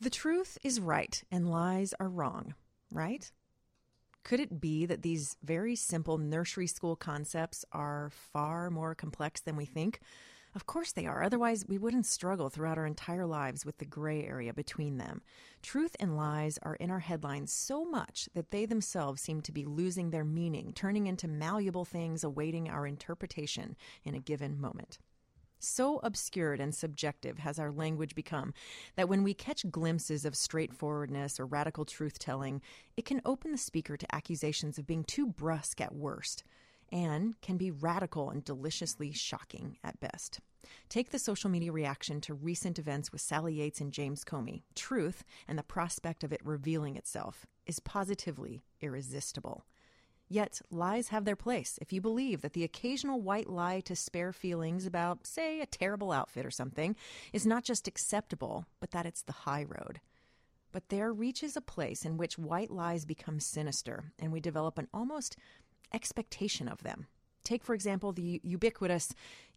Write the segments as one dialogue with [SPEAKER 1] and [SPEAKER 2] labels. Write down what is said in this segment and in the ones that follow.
[SPEAKER 1] The truth is right and lies are wrong, right? Could it be that these very simple nursery school concepts are far more complex than we think? Of course they are. Otherwise, we wouldn't struggle throughout our entire lives with the gray area between them. Truth and lies are in our headlines so much that they themselves seem to be losing their meaning, turning into malleable things awaiting our interpretation in a given moment. So obscured and subjective has our language become that when we catch glimpses of straightforwardness or radical truth-telling, it can open the speaker to accusations of being too brusque at worst and can be radical and deliciously shocking at best. Take the social media reaction to recent events with Sally Yates and James Comey. Truth, and the prospect of it revealing itself, is positively irresistible. Yet, lies have their place if you believe that the occasional white lie to spare feelings about, say, a terrible outfit or something is not just acceptable, but that it's the high road. But there reaches a place in which white lies become sinister, and we develop an almost expectation of them. Take, for example, the ubiquitous,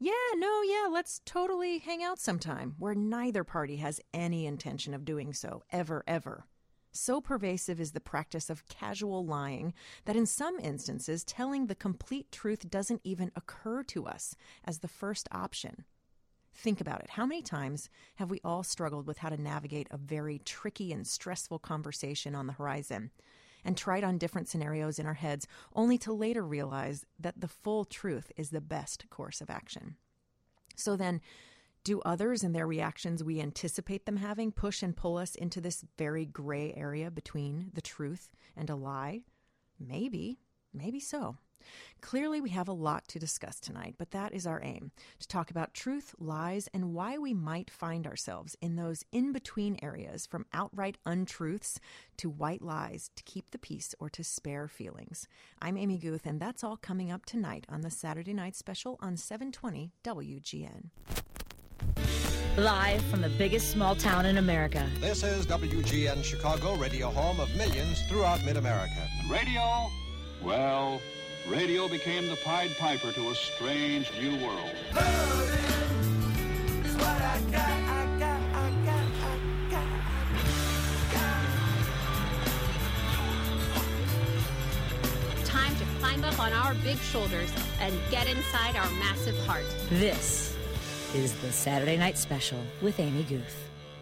[SPEAKER 1] let's totally hang out sometime, where neither party has any intention of doing so, ever. So pervasive is the practice of casual lying that in some instances, telling the complete truth doesn't even occur to us as the first option. Think about it. How many times have we all struggled with how to navigate a very tricky and stressful conversation on the horizon and tried on different scenarios in our heads only to later realize that the full truth is the best course of action? So then, do others and their reactions we anticipate them having push and pull us into this very gray area between the truth and a lie? Maybe so. Clearly, we have a lot to discuss tonight, but that is our aim, to talk about truth, lies, and why we might find ourselves in those in-between areas from outright untruths to white lies to keep the peace or to spare feelings. I'm Amy Guth, and that's all coming up tonight on the Saturday Night Special on 720 WGN.
[SPEAKER 2] Live from the biggest small town in America.
[SPEAKER 3] This is WGN Chicago, radio home of millions throughout mid-America.
[SPEAKER 4] Radio? Well, radio became the Pied Piper to a strange new world.
[SPEAKER 5] Loving is what I got.
[SPEAKER 6] Time to climb up on our big shoulders and get inside our massive heart.
[SPEAKER 2] This is the Saturday Night Special with Amy Guth.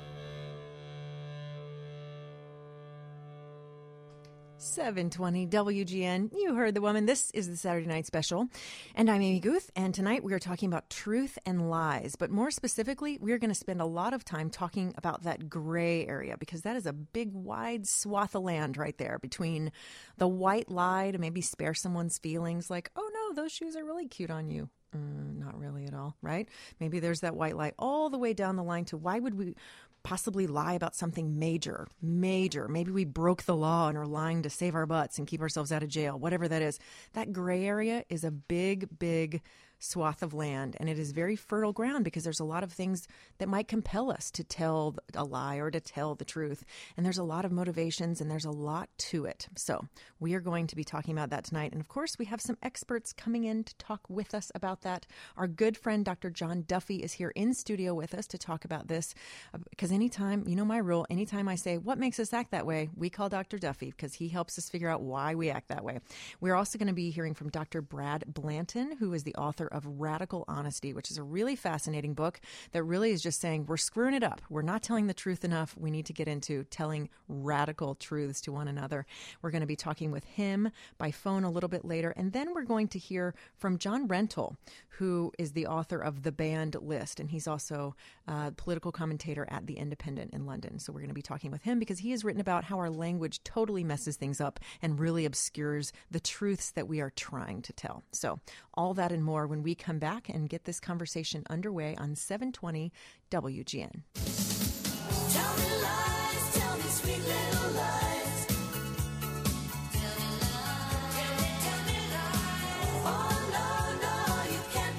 [SPEAKER 1] 720 WGN. You heard the woman. This is the Saturday Night Special. And I'm Amy Guth. And tonight we are talking about truth and lies. But more specifically, we're going to spend a lot of time talking about that gray area, because that is a big, wide swath of land right there between the white lie to maybe spare someone's feelings, like, oh no, those shoes are really cute on you. Not really at all, right? Maybe there's that white lie all the way down the line to why would we possibly lie about something major. Maybe we broke the law and are lying to save our butts and keep ourselves out of jail, whatever that is. That gray area is a big swath of land, and it is very fertile ground because there's a lot of things that might compel us to tell a lie or to tell the truth. And there's a lot of motivations and there's a lot to it. So we are going to be talking about that tonight. And of course, we have some experts coming in to talk with us about that. Our good friend, Dr. John Duffy, is here in studio with us to talk about this. Because anytime, you know my rule, anytime I say, what makes us act that way, we call Dr. Duffy because he helps us figure out why we act that way. We're also going to be hearing from Dr. Brad Blanton, who is the author of Radical Honesty, which is a really fascinating book that really is just saying we're screwing it up. We're not telling the truth enough. We need to get into telling radical truths to one another. We're going to be talking with him by phone a little bit later. And then we're going to hear from John Rentoul, who is the author of The Banned List. And he's also a political commentator at The Independent in London. So we're going to be talking with him because he has written about how our language totally messes things up and really obscures the truths that we are trying to tell. So all that and more when we come back and get this conversation underway on 720 WGN.
[SPEAKER 5] Tell me lies, tell me sweet little lies. Tell me lies, tell me lies. Oh, no, you can't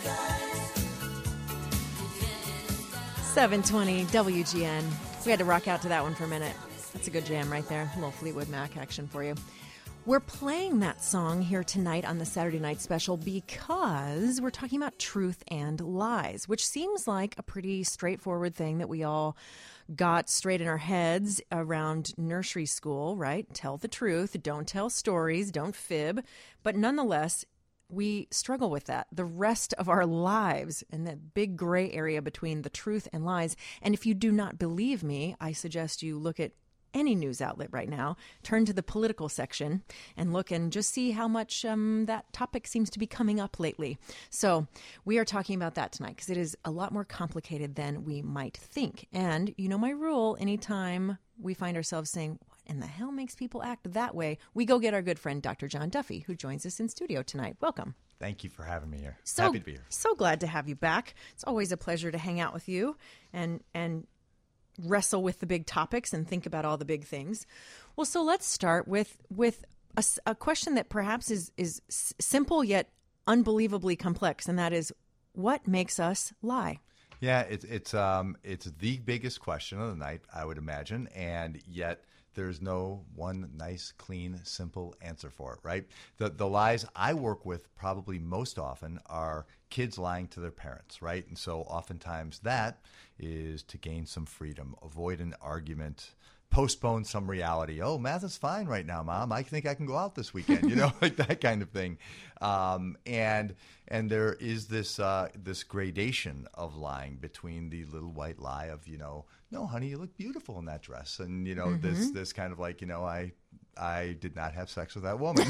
[SPEAKER 5] disguise.
[SPEAKER 1] 720 WGN. We had to rock out to that one for a minute. That's a good jam right there. A little Fleetwood Mac action for you. We're playing that song here tonight on the Saturday Night Special because we're talking about truth and lies, which seems like a pretty straightforward thing that we all got straight in our heads around nursery school, right? Tell the truth, don't tell stories, don't fib. But nonetheless, we struggle with that the rest of our lives, in that big gray area between the truth and lies. And if you do not believe me, I suggest you look at any news outlet right now, turn to the political section and look and just see how much that topic seems to be coming up lately. So we are talking about that tonight because it is a lot more complicated than we might think. And you know my rule, anytime we find ourselves saying, what in the hell makes people act that way, we go get our good friend Dr. John Duffy, who joins us in studio tonight. Welcome.
[SPEAKER 7] Thank you for having me here.
[SPEAKER 1] So
[SPEAKER 7] Happy to be here.
[SPEAKER 1] So glad to have you back. It's always a pleasure to hang out with you and wrestle with the big topics and think about all the big things. Well, so let's start with a question that perhaps is simple yet unbelievably complex, and that is, what makes us lie?
[SPEAKER 7] Yeah, it's the biggest question of the night, I would imagine, and yet there's no one nice, clean, simple answer for it, right? The lies I work with probably most often are kids lying to their parents, right? And so oftentimes that is to gain some freedom, avoid an argument, postpone some reality. Oh, math is fine right now, Mom. I think I can go out this weekend, like that kind of thing. And there is this gradation of lying between the little white lie of, no, honey, you look beautiful in that dress. And, this kind of like, I did not have sex with that woman.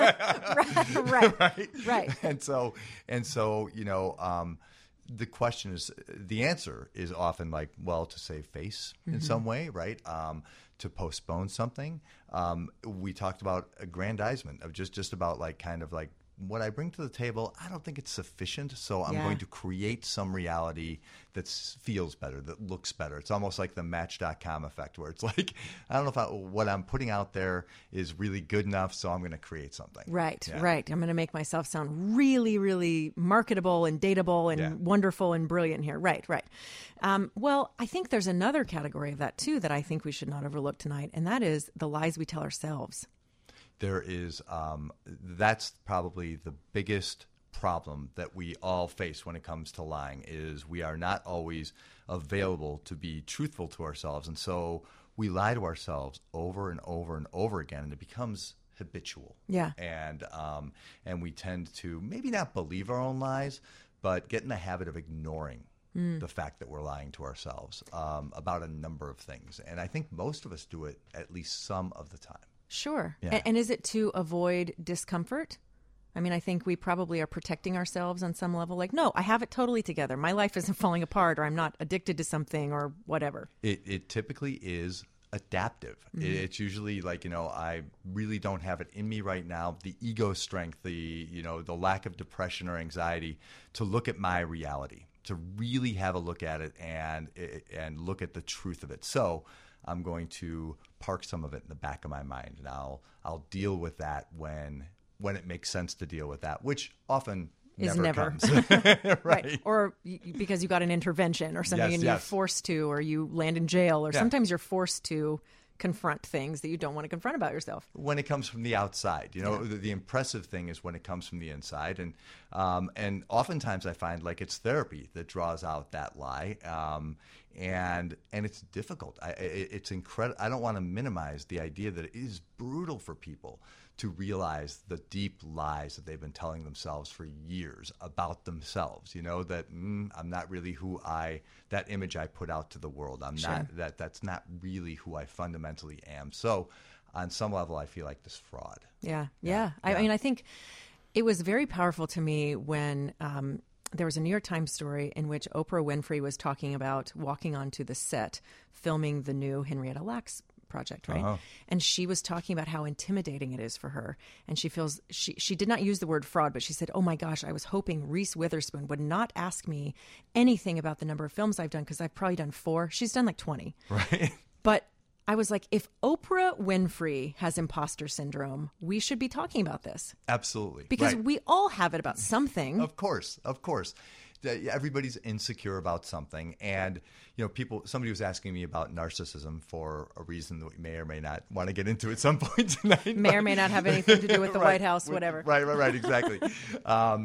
[SPEAKER 1] Right.
[SPEAKER 7] And so, the question is, the answer is often like, well, to save face in some way, right? To postpone something. We talked about aggrandizement of just about like kind of like what I bring to the table. I don't think it's sufficient, so I'm going to create some reality that feels better, that looks better. It's almost like the Match.com effect, where it's like, I don't know if what I'm putting out there is really good enough, so I'm going to create something.
[SPEAKER 1] Right.
[SPEAKER 7] Yeah.
[SPEAKER 1] Right. I'm going to make myself sound really, really marketable and dateable and wonderful and brilliant here. Right. Well, I think there's another category of that too that I think we should not overlook tonight, and that is the lies we tell ourselves.
[SPEAKER 7] There is, that's probably the biggest problem that we all face when it comes to lying, is we are not always available to be truthful to ourselves. And so we lie to ourselves over and over and over again, and it becomes habitual.
[SPEAKER 1] Yeah.
[SPEAKER 7] And we tend to maybe not believe our own lies, but get in the habit of ignoring the fact that we're lying to ourselves about a number of things. And I think most of us do it at least some of the time.
[SPEAKER 1] Sure.
[SPEAKER 7] Yeah.
[SPEAKER 1] And is it to avoid discomfort? I mean, I think we probably are protecting ourselves on some level. Like, no, I have it totally together. My life isn't falling apart, or I'm not addicted to something or whatever.
[SPEAKER 7] It typically is adaptive. It's usually like, I really don't have it in me right now. The ego strength, the lack of depression or anxiety to look at my reality, to really have a look at it and look at the truth of it. So I'm going to park some of it in the back of my mind, and I'll deal with that when it makes sense to deal with that, which often never comes. Right.
[SPEAKER 1] Or because you got an intervention or something, and you're forced to, or you land in jail, or sometimes you're forced to confront things that you don't want to confront about yourself.
[SPEAKER 7] When it comes from the outside, the impressive thing is when it comes from the inside, and oftentimes I find like it's therapy that draws out that lie, and it's difficult. It's incredible. I don't want to minimize the idea that it is brutal for people to realize the deep lies that they've been telling themselves for years about themselves. That I'm not really that image I put out to the world. I'm not that's not really who I fundamentally am. So on some level, I feel like this fraud.
[SPEAKER 1] Yeah. I mean, I think it was very powerful to me when there was a New York Times story in which Oprah Winfrey was talking about walking onto the set, filming the new Henrietta Lacks project, right?
[SPEAKER 7] Uh-huh.
[SPEAKER 1] And she was talking about how intimidating it is for her. And she feels, she did not use the word fraud, but she said, oh my gosh, I was hoping Reese Witherspoon would not ask me anything about the number of films I've done, because I've probably done 4. She's done like 20.
[SPEAKER 7] Right.
[SPEAKER 1] But I was like, if Oprah Winfrey has imposter syndrome, we should be talking about this.
[SPEAKER 7] Absolutely.
[SPEAKER 1] Because
[SPEAKER 7] right.
[SPEAKER 1] we all have it about something.
[SPEAKER 7] Of course. Everybody's insecure about something. And, somebody was asking me about narcissism for a reason that we may or may not want to get into at some point tonight.
[SPEAKER 1] May or may not have anything to do with the
[SPEAKER 7] right.
[SPEAKER 1] White House, whatever.
[SPEAKER 7] Right, exactly.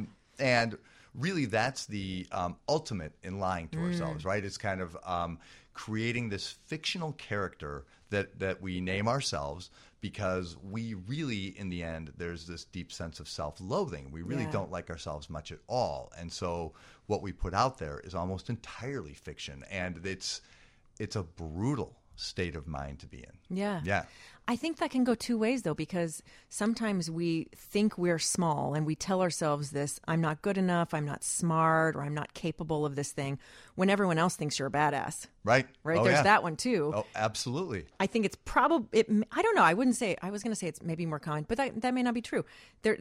[SPEAKER 7] And really, that's the ultimate in lying to ourselves, right? It's kind of creating this fictional character that we name ourselves because we really, in the end, there's this deep sense of self-loathing. We really don't like ourselves much at all. And so what we put out there is almost entirely fiction. And it's a brutal state of mind to be in.
[SPEAKER 1] Yeah.
[SPEAKER 7] Yeah.
[SPEAKER 1] I think that can go two ways, though, because sometimes we think we're small and we tell ourselves this, I'm not good enough, I'm not smart, or I'm not capable of this thing, when everyone else thinks you're a badass.
[SPEAKER 7] Right.
[SPEAKER 1] Right?
[SPEAKER 7] Oh,
[SPEAKER 1] There's
[SPEAKER 7] yeah.
[SPEAKER 1] that one, too.
[SPEAKER 7] Oh, absolutely.
[SPEAKER 1] I think it's probably, I don't know, I was going to say it's maybe more common, but that may not be true.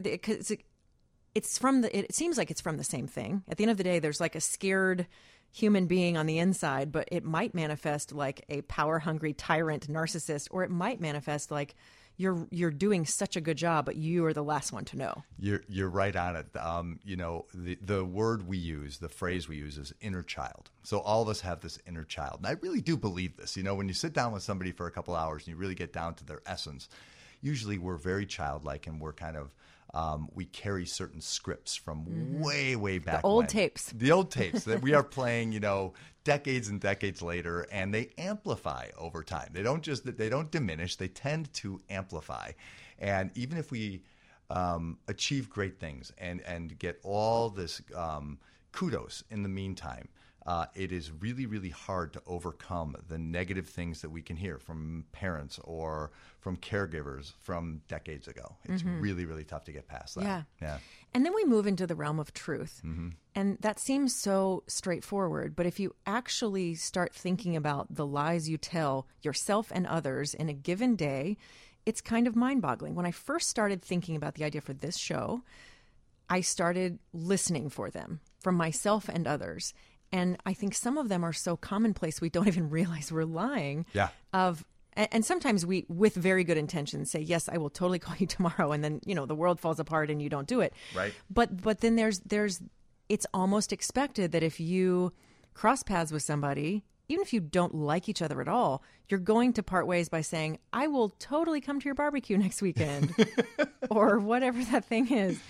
[SPEAKER 1] It seems like it's from the same thing. At the end of the day, there's like a scared human being on the inside, but it might manifest like a power-hungry tyrant narcissist, or it might manifest like you're doing such a good job, but you are the last one to know.
[SPEAKER 7] You're right on it. The word we use, the phrase we use is inner child. So all of us have this inner child. And I really do believe this. When you sit down with somebody for a couple hours and you really get down to their essence, usually we're very childlike and we're kind of we carry certain scripts from way back.
[SPEAKER 1] The old
[SPEAKER 7] when.
[SPEAKER 1] tapes.
[SPEAKER 7] The old tapes that we are playing, decades and decades later, and they amplify over time. They don't diminish. They tend to amplify. And even if we achieve great things and get all this kudos in the meantime, it is really, really hard to overcome the negative things that we can hear from parents or from caregivers from decades ago. It's really, really tough to get past that.
[SPEAKER 1] Yeah. And then we move into the realm of truth. And that seems so straightforward. But if you actually start thinking about the lies you tell yourself and others in a given day, it's kind of mind-boggling. When I first started thinking about the idea for this show, I started listening for them from myself and others. And I think some of them are so commonplace we don't even realize we're lying.
[SPEAKER 7] Yeah.
[SPEAKER 1] And sometimes we, with very good intentions, say, yes, I will totally call you tomorrow. And then, the world falls apart and you don't do it.
[SPEAKER 7] Right.
[SPEAKER 1] But then it's almost expected that if you cross paths with somebody, even if you don't like each other at all, you're going to part ways by saying, I will totally come to your barbecue next weekend or whatever that thing is.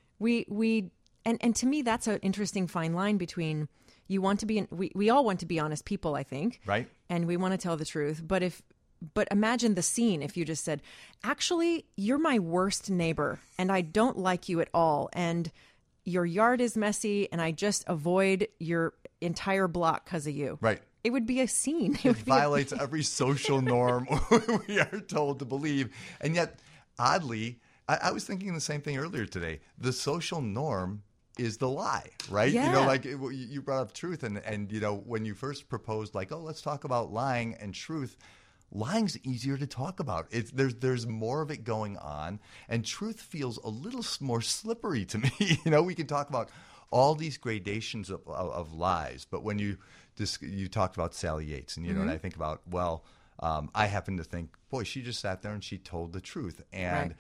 [SPEAKER 1] And to me, that's an interesting fine line between you want to be, we all want to be honest people, I think.
[SPEAKER 7] Right.
[SPEAKER 1] And we want to tell the truth. But imagine the scene if you just said, actually, you're my worst neighbor and I don't like you at all. And your yard is messy and I just avoid your entire block because of you.
[SPEAKER 7] Right.
[SPEAKER 1] It would be a scene.
[SPEAKER 7] It violates every social norm we are told to believe. And yet, oddly, I was thinking the same thing earlier today. The social norm is the lie, right?
[SPEAKER 1] Yeah.
[SPEAKER 7] You brought up truth. And when you first proposed, let's talk about lying and truth, lying's easier to talk about. There's more of it going on, and truth feels a little more slippery to me. We can talk about all these gradations of lies, but when you talked about Sally Yates, and and I think about, I happen to think, boy, she just sat there and she told the truth, and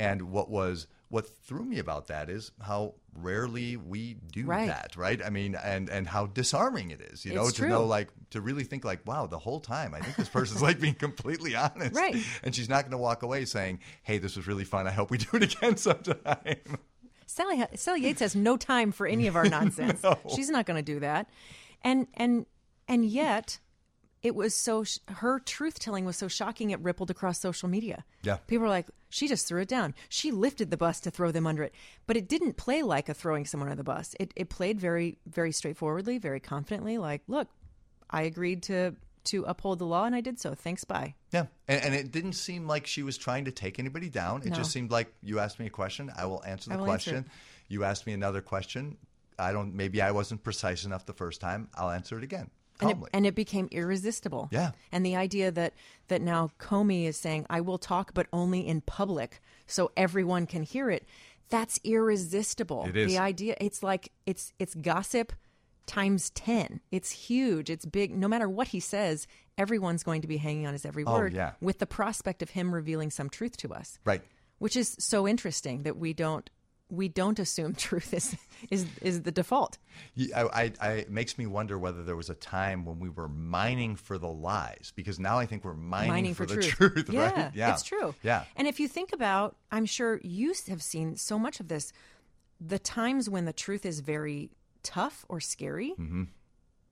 [SPEAKER 7] what threw me about that is how rarely we do that, right? I mean, and how disarming it is,
[SPEAKER 1] It's
[SPEAKER 7] to
[SPEAKER 1] true.
[SPEAKER 7] know, to really think wow, the whole time, I think this person's being completely honest.
[SPEAKER 1] Right.
[SPEAKER 7] And she's not going to walk away saying, hey, this was really fun. I hope we do it again sometime.
[SPEAKER 1] Sally Yates has no time for any of our nonsense.
[SPEAKER 7] No.
[SPEAKER 1] She's not going to do that. And yet it was her truth telling was so shocking it rippled across social media.
[SPEAKER 7] Yeah.
[SPEAKER 1] People were like, she just threw it down. She lifted the bus to throw them under it. But it didn't play like a throwing someone under the bus. It played very, very straightforwardly, very confidently, like, look, I agreed to uphold the law and I did so. Thanks, bye.
[SPEAKER 7] Yeah. And it didn't seem like she was trying to take anybody down. It
[SPEAKER 1] No.
[SPEAKER 7] just seemed like, you asked me a question, I will answer the
[SPEAKER 1] I will
[SPEAKER 7] question.
[SPEAKER 1] answer
[SPEAKER 7] You asked me another question. Maybe I wasn't precise enough the first time. I'll answer it again.
[SPEAKER 1] And it became irresistible.
[SPEAKER 7] Yeah.
[SPEAKER 1] And the idea that now Comey is saying, I will talk, but only in public so everyone can hear it, that's irresistible.
[SPEAKER 7] It is.
[SPEAKER 1] The idea, it's like, it's gossip times 10. It's huge. It's big. No matter what he says, everyone's going to be hanging on his every word
[SPEAKER 7] yeah.
[SPEAKER 1] with the prospect of him revealing some truth to us.
[SPEAKER 7] Right.
[SPEAKER 1] Which is so interesting that we don't assume truth is the default.
[SPEAKER 7] It makes me wonder whether there was a time when we were mining for the lies, because now I think we're mining for the truth,
[SPEAKER 1] yeah,
[SPEAKER 7] right? Yeah,
[SPEAKER 1] it's true.
[SPEAKER 7] Yeah.
[SPEAKER 1] And if you think about, I'm sure you have seen so much of this, the times when the truth is very tough or scary,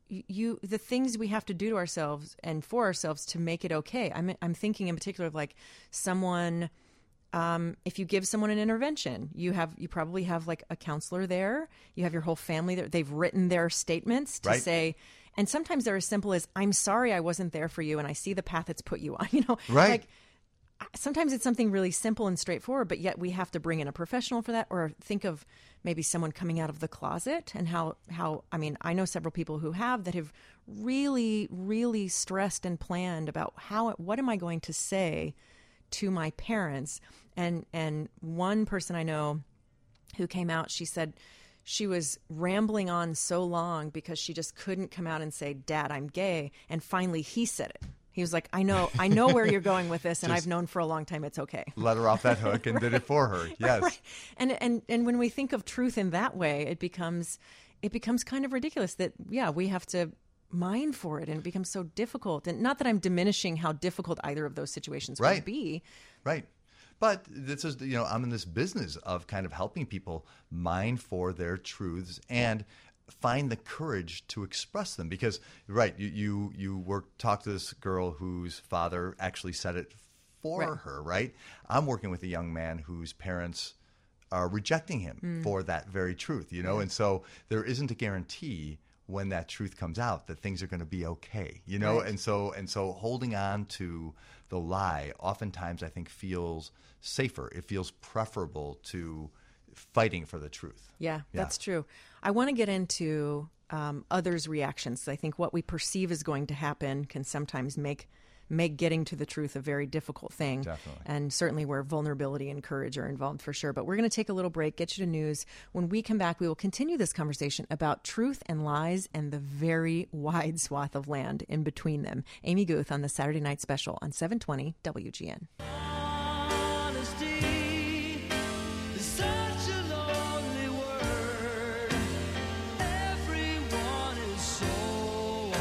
[SPEAKER 1] the things we have to do to ourselves and for ourselves to make it okay. I'm thinking in particular of like someone. If you give someone an intervention, you probably have like a counselor there. You have your whole family there. They've written their statements to
[SPEAKER 7] Right.
[SPEAKER 1] say, and sometimes they're as simple as, "I'm sorry I wasn't there for you, and I see the path it's put you on." You know,
[SPEAKER 7] Right.
[SPEAKER 1] Like sometimes it's something really simple and straightforward, but yet we have to bring in a professional for that. Or think of maybe someone coming out of the closet and how I mean, I know several people who have really, really stressed and planned about what am I going to say to my parents. And one person I know who came out, she said she was rambling on so long because she just couldn't come out and say, "Dad, I'm gay." And finally he said it. He was like, I know where you're going with this, and I've known for a long time it's okay.
[SPEAKER 7] Let her off that hook and did it for her. Yes.
[SPEAKER 1] Right. And when we think of truth in that way, it becomes kind of ridiculous that, yeah, we have to mine for it, and it becomes so difficult. And not that I'm diminishing how difficult either of those situations
[SPEAKER 7] Right.
[SPEAKER 1] would be.
[SPEAKER 7] Right. But this is, I'm in this business of kind of helping people mine for their truths and find the courage to express them. Because, right, you talk to this girl whose father actually said it for
[SPEAKER 1] Right.
[SPEAKER 7] her, right? I'm working with a young man whose parents are rejecting him for that very truth, And so there isn't a guarantee when that truth comes out that things are going to be okay,
[SPEAKER 1] Right.
[SPEAKER 7] And so holding on to the lie oftentimes I think feels safer. It feels preferable to fighting for the truth.
[SPEAKER 1] Yeah, that's true. I want to get into others' reactions. I think what we perceive is going to happen can sometimes make getting to the truth a very difficult thing.
[SPEAKER 7] Definitely.
[SPEAKER 1] And certainly where vulnerability and courage are involved for sure. But we're going to take a little break, get you to news. When we come back, we will continue this conversation about truth and lies and the very wide swath of land in between them. Amy Guth on the Saturday Night Special on 720 WGN.
[SPEAKER 5] Honesty is such a lonely word. Everyone is so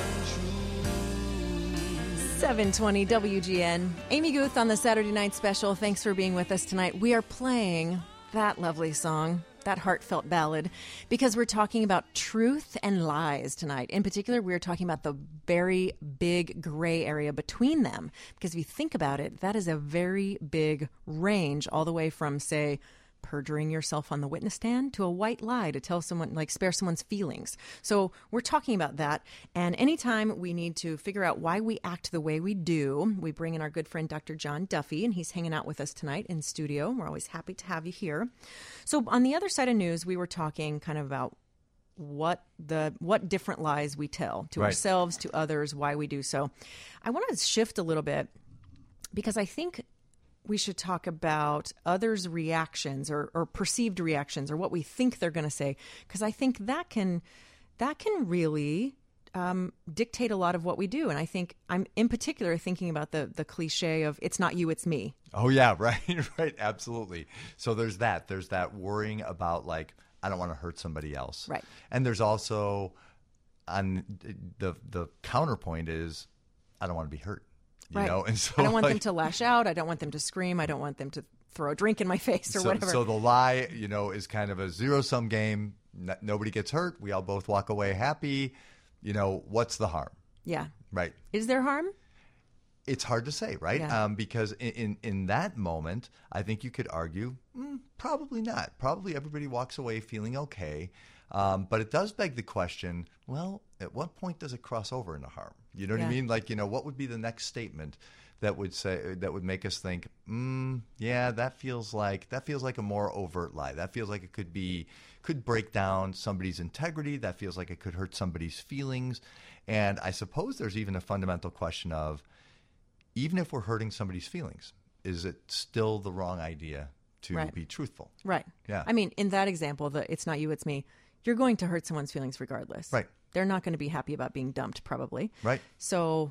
[SPEAKER 5] untrue.
[SPEAKER 1] 720 WGN. Amy Guth on the Saturday Night Special. Thanks for being with us tonight. We are playing that lovely song, that heartfelt ballad, because we're talking about truth and lies tonight. In particular, we're talking about the very big gray area between them. Because if you think about it, that is a very big range, all the way from, say, perjuring yourself on the witness stand to a white lie to tell someone, like, spare someone's feelings. So we're talking about that. And anytime we need to figure out why we act the way we do, we bring in our good friend Dr. John Duffy, and he's hanging out with us tonight in studio. We're always happy to have you here. So on the other side of news, we were talking kind of about what different lies we tell to
[SPEAKER 7] Right.
[SPEAKER 1] ourselves, to others, why we do so. I want to shift a little bit because I think we should talk about others' reactions or perceived reactions or what we think they're going to say, because I think that can really dictate a lot of what we do. And I think I'm in particular thinking about the cliche of "it's not you, it's me."
[SPEAKER 7] Oh yeah, right, right, absolutely. So there's that worrying about, like, I don't want to hurt somebody else.
[SPEAKER 1] Right.
[SPEAKER 7] And there's also on the counterpoint is I don't want to be hurt. You
[SPEAKER 1] Right.
[SPEAKER 7] know, and so
[SPEAKER 1] I don't want them
[SPEAKER 7] like,
[SPEAKER 1] to lash out. I don't want them to scream. I don't want them to throw a drink in my face or whatever.
[SPEAKER 7] So the lie, is kind of a zero-sum game. Nobody gets hurt. We all both walk away happy. What's the harm?
[SPEAKER 1] Yeah.
[SPEAKER 7] Right.
[SPEAKER 1] Is there harm?
[SPEAKER 7] It's hard to say, right?
[SPEAKER 1] Yeah.
[SPEAKER 7] Because in that moment, I think you could argue, probably not. Probably everybody walks away feeling okay. But it does beg the question, well, at what point does it cross over into harm? You know what I
[SPEAKER 1] Yeah.
[SPEAKER 7] mean? Like, what would be the next statement that would make us think, yeah, that feels like a more overt lie. That feels like it could break down somebody's integrity. That feels like it could hurt somebody's feelings. And I suppose there's even a fundamental question of, even if we're hurting somebody's feelings, is it still the wrong idea to
[SPEAKER 1] Right.
[SPEAKER 7] be truthful?
[SPEAKER 1] Right.
[SPEAKER 7] Yeah.
[SPEAKER 1] I mean, in that example, "it's not you, it's me," you're going to hurt someone's feelings regardless.
[SPEAKER 7] Right.
[SPEAKER 1] They're not going to be happy about being dumped, probably.
[SPEAKER 7] Right.
[SPEAKER 1] So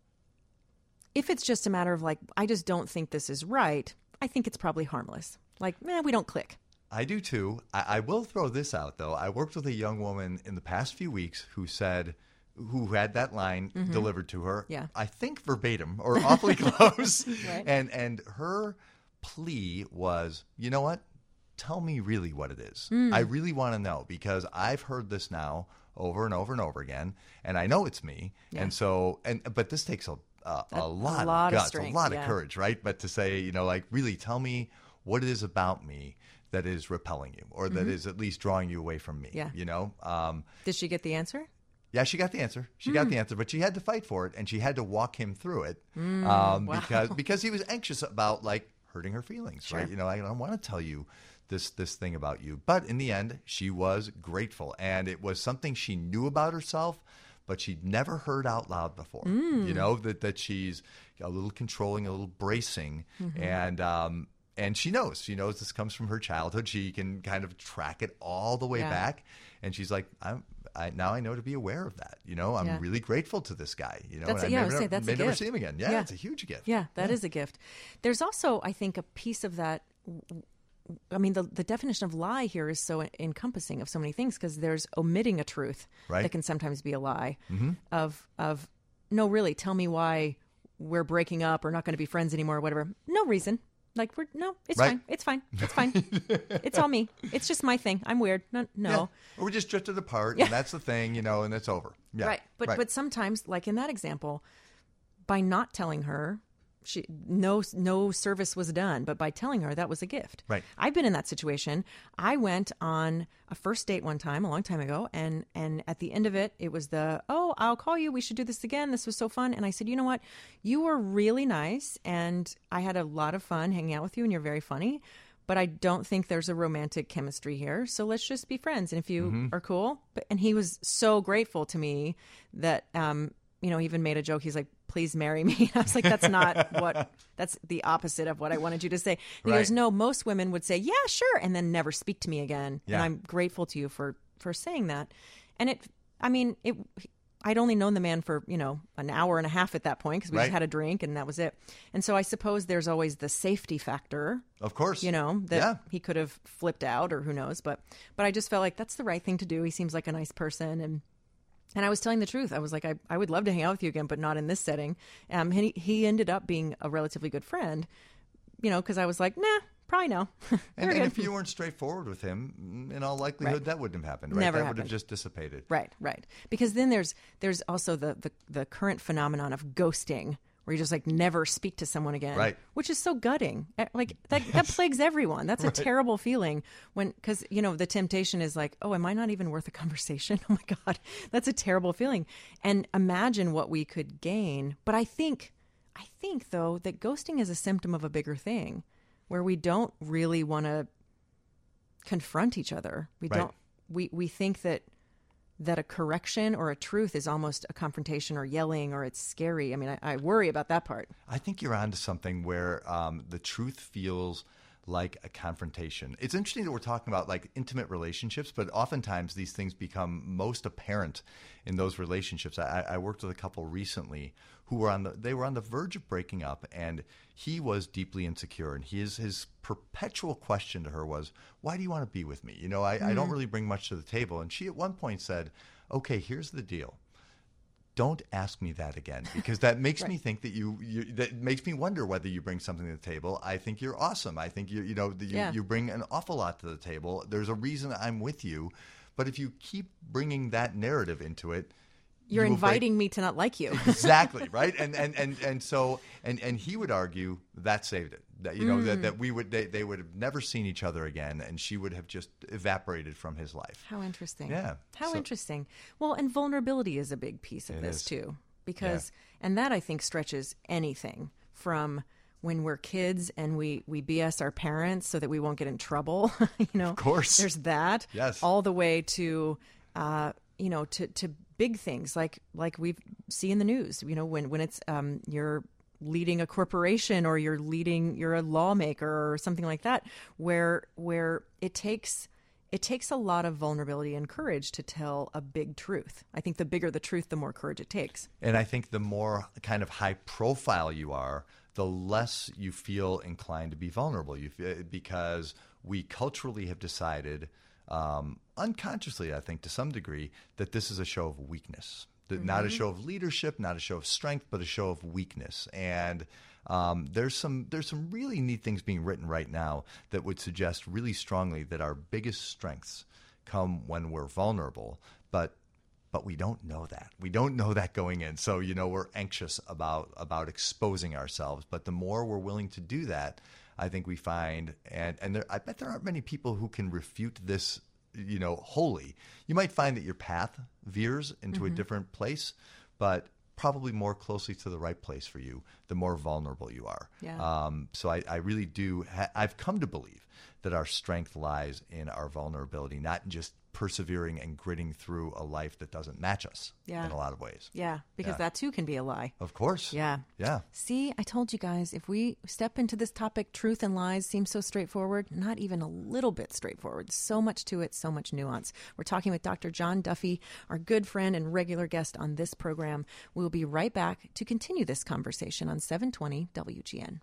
[SPEAKER 1] if it's just a matter of, like, I just don't think this is right, I think it's probably harmless. Like, we don't click.
[SPEAKER 7] I do too. I will throw this out, though. I worked with a young woman in the past few weeks who had that line delivered to her.
[SPEAKER 1] Yeah.
[SPEAKER 7] I think verbatim or awfully close.
[SPEAKER 1] Right.
[SPEAKER 7] And her plea was, you know what? tell me really what it is. I really want to know, because I've heard this now over and over and over again, and I know it's me.
[SPEAKER 1] Yeah.
[SPEAKER 7] And so, but this takes a lot
[SPEAKER 1] lot
[SPEAKER 7] of
[SPEAKER 1] of
[SPEAKER 7] guts,
[SPEAKER 1] strength,
[SPEAKER 7] a lot
[SPEAKER 1] yeah.
[SPEAKER 7] of courage, right? But to say, you know, like, really tell me what it is about me that is repelling you, or that is at least drawing you away from me.
[SPEAKER 1] Yeah.
[SPEAKER 7] You know?
[SPEAKER 1] Did she get the answer?
[SPEAKER 7] Yeah, she got the answer. She got the answer, but she had to fight for it, and she had to walk him through it because he was anxious about, like, hurting her feelings, right? You know, I don't want to tell you this thing about you. But in the end, she was grateful, and it was something she knew about herself, but she'd never heard out loud before. You know, that she's a little controlling, a little bracing, and she knows this comes from her childhood. She can kind of track it all the way back, and she's like, now I know to be aware of that. You know, I'm really grateful to this guy. You know,
[SPEAKER 1] That's
[SPEAKER 7] and
[SPEAKER 1] a- yeah, I
[SPEAKER 7] I
[SPEAKER 1] would
[SPEAKER 7] may,
[SPEAKER 1] say that's a
[SPEAKER 7] may never
[SPEAKER 1] gift.
[SPEAKER 7] see him again. Yeah,
[SPEAKER 1] Yeah.
[SPEAKER 7] it's a huge gift.
[SPEAKER 1] Yeah, that is a gift. There's also, I think, a piece of that. I mean, the definition of lie here is so encompassing of so many things, because there's omitting a truth
[SPEAKER 7] Right.
[SPEAKER 1] that can sometimes be a lie. Of no, really, tell me why we're breaking up or not going to be friends anymore or whatever. No reason. Like, it's
[SPEAKER 7] Right.
[SPEAKER 1] fine. It's fine. It's fine. It's all me. It's just my thing. I'm weird. No.
[SPEAKER 7] Yeah. Or we just drifted apart, and that's the thing, you know, and it's over. Yeah.
[SPEAKER 1] Right. But sometimes, like in that example, by not telling her, no service was done, but by telling her, that was a gift.
[SPEAKER 7] Right.
[SPEAKER 1] I've been in that situation. I went on a first date one time, a long time ago, and at the end of it, it was I'll call you. We should do this again. This was so fun. And I said, you know what? You were really nice, and I had a lot of fun hanging out with you, and you're very funny. But I don't think there's a romantic chemistry here. So let's just be friends. And if you are cool. And he was so grateful to me that, he even made a joke. He's like, please marry me. I was like, that's the opposite of what I wanted you to say. And he
[SPEAKER 7] Right.
[SPEAKER 1] goes, no, most women would say, yeah, sure. And then never speak to me again.
[SPEAKER 7] Yeah.
[SPEAKER 1] And I'm grateful to you for saying that. And I'd only known the man for, an hour and a half at that point, because we
[SPEAKER 7] Right.
[SPEAKER 1] just had a drink and that was it. And so I suppose there's always the safety factor,
[SPEAKER 7] Of course.
[SPEAKER 1] that he could have flipped out, or who knows. But I just felt like that's the right thing to do. He seems like a nice person. And I was telling the truth. I was like, I would love to hang out with you again, but not in this setting. And he ended up being a relatively good friend, because I was like, nah, probably no.
[SPEAKER 7] And
[SPEAKER 1] We're good.
[SPEAKER 7] if you weren't straightforward with him, in all likelihood,
[SPEAKER 1] Right.
[SPEAKER 7] that wouldn't have happened. Right?
[SPEAKER 1] Never
[SPEAKER 7] that would have
[SPEAKER 1] happened.
[SPEAKER 7] just dissipated.
[SPEAKER 1] Right. Because then there's also the current phenomenon of ghosting, where you just like never speak to someone again,
[SPEAKER 7] Right.
[SPEAKER 1] Which is so gutting. Like that plagues everyone. That's a terrible feeling because the temptation is like, oh, am I not even worth a conversation? Oh my God, that's a terrible feeling. And imagine what we could gain. But I think though that ghosting is a symptom of a bigger thing, where we don't really want to confront each other. We
[SPEAKER 7] Right.
[SPEAKER 1] don't. We think that a correction or a truth is almost a confrontation or yelling, or it's scary. I mean, I worry about that part.
[SPEAKER 7] I think you're onto something where the truth feels like a confrontation. It's interesting that we're talking about like intimate relationships, but oftentimes these things become most apparent in those relationships. I worked with a couple recently who were on the verge of breaking up, and he was deeply insecure, and his perpetual question to her was, why do you want to be with me? I don't really bring much to the table. And she at one point said, okay, here's the deal. Don't ask me that again, because that makes me think that that makes me wonder whether you bring something to the table. I think you're awesome. I think you bring an awful lot to the table. There's a reason I'm with you. But if you keep bringing that narrative into it,
[SPEAKER 1] You're
[SPEAKER 7] you will break-
[SPEAKER 1] inviting me to not like you.
[SPEAKER 7] Exactly, right? And so he would argue that saved it. That that they would have never seen each other again, and she would have just evaporated from his life.
[SPEAKER 1] How interesting.
[SPEAKER 7] Yeah.
[SPEAKER 1] How
[SPEAKER 7] So-
[SPEAKER 1] interesting. Well, and vulnerability is a big piece of
[SPEAKER 7] It
[SPEAKER 1] this
[SPEAKER 7] is.
[SPEAKER 1] too, because and that I think stretches anything from when we're kids and we BS our parents so that we won't get in trouble. Of
[SPEAKER 7] course.
[SPEAKER 1] there's that.
[SPEAKER 7] Yes.
[SPEAKER 1] All the way to to big things like we see in the news. When it's you're leading a corporation, or you're a lawmaker or something like that, where it takes a lot of vulnerability and courage to tell a big truth. I think the bigger the truth, the more courage it takes.
[SPEAKER 7] And I think the more kind of high profile you are, the less you feel inclined to be vulnerable. Because we culturally have decided, unconsciously, I think, to some degree, that this is a show of weakness. Not a show of leadership, not a show of strength, but a show of weakness. And there's some really neat things being written right now that would suggest really strongly that our biggest strengths come when we're vulnerable, but we don't know that. We don't know that going in. So, we're anxious about exposing ourselves. But the more we're willing to do that, I think we find, and I bet there aren't many people who can refute this, wholly. You might find that your path veers into a different place, but probably more closely to the right place for you, the more vulnerable you are.
[SPEAKER 1] Yeah.
[SPEAKER 7] So I really do. I've come to believe that our strength lies in our vulnerability, not in just persevering and gritting through a life that doesn't match us in a lot of ways.
[SPEAKER 1] Yeah, because that too can be a lie.
[SPEAKER 7] Of course.
[SPEAKER 1] Yeah.
[SPEAKER 7] Yeah.
[SPEAKER 1] See, I told you guys, if we step into this topic, truth and lies seems so straightforward, not even a little bit straightforward. So much to it, so much nuance. We're talking with Dr. John Duffy, our good friend and regular guest on this program. We'll be right back to continue this conversation on 720 WGN.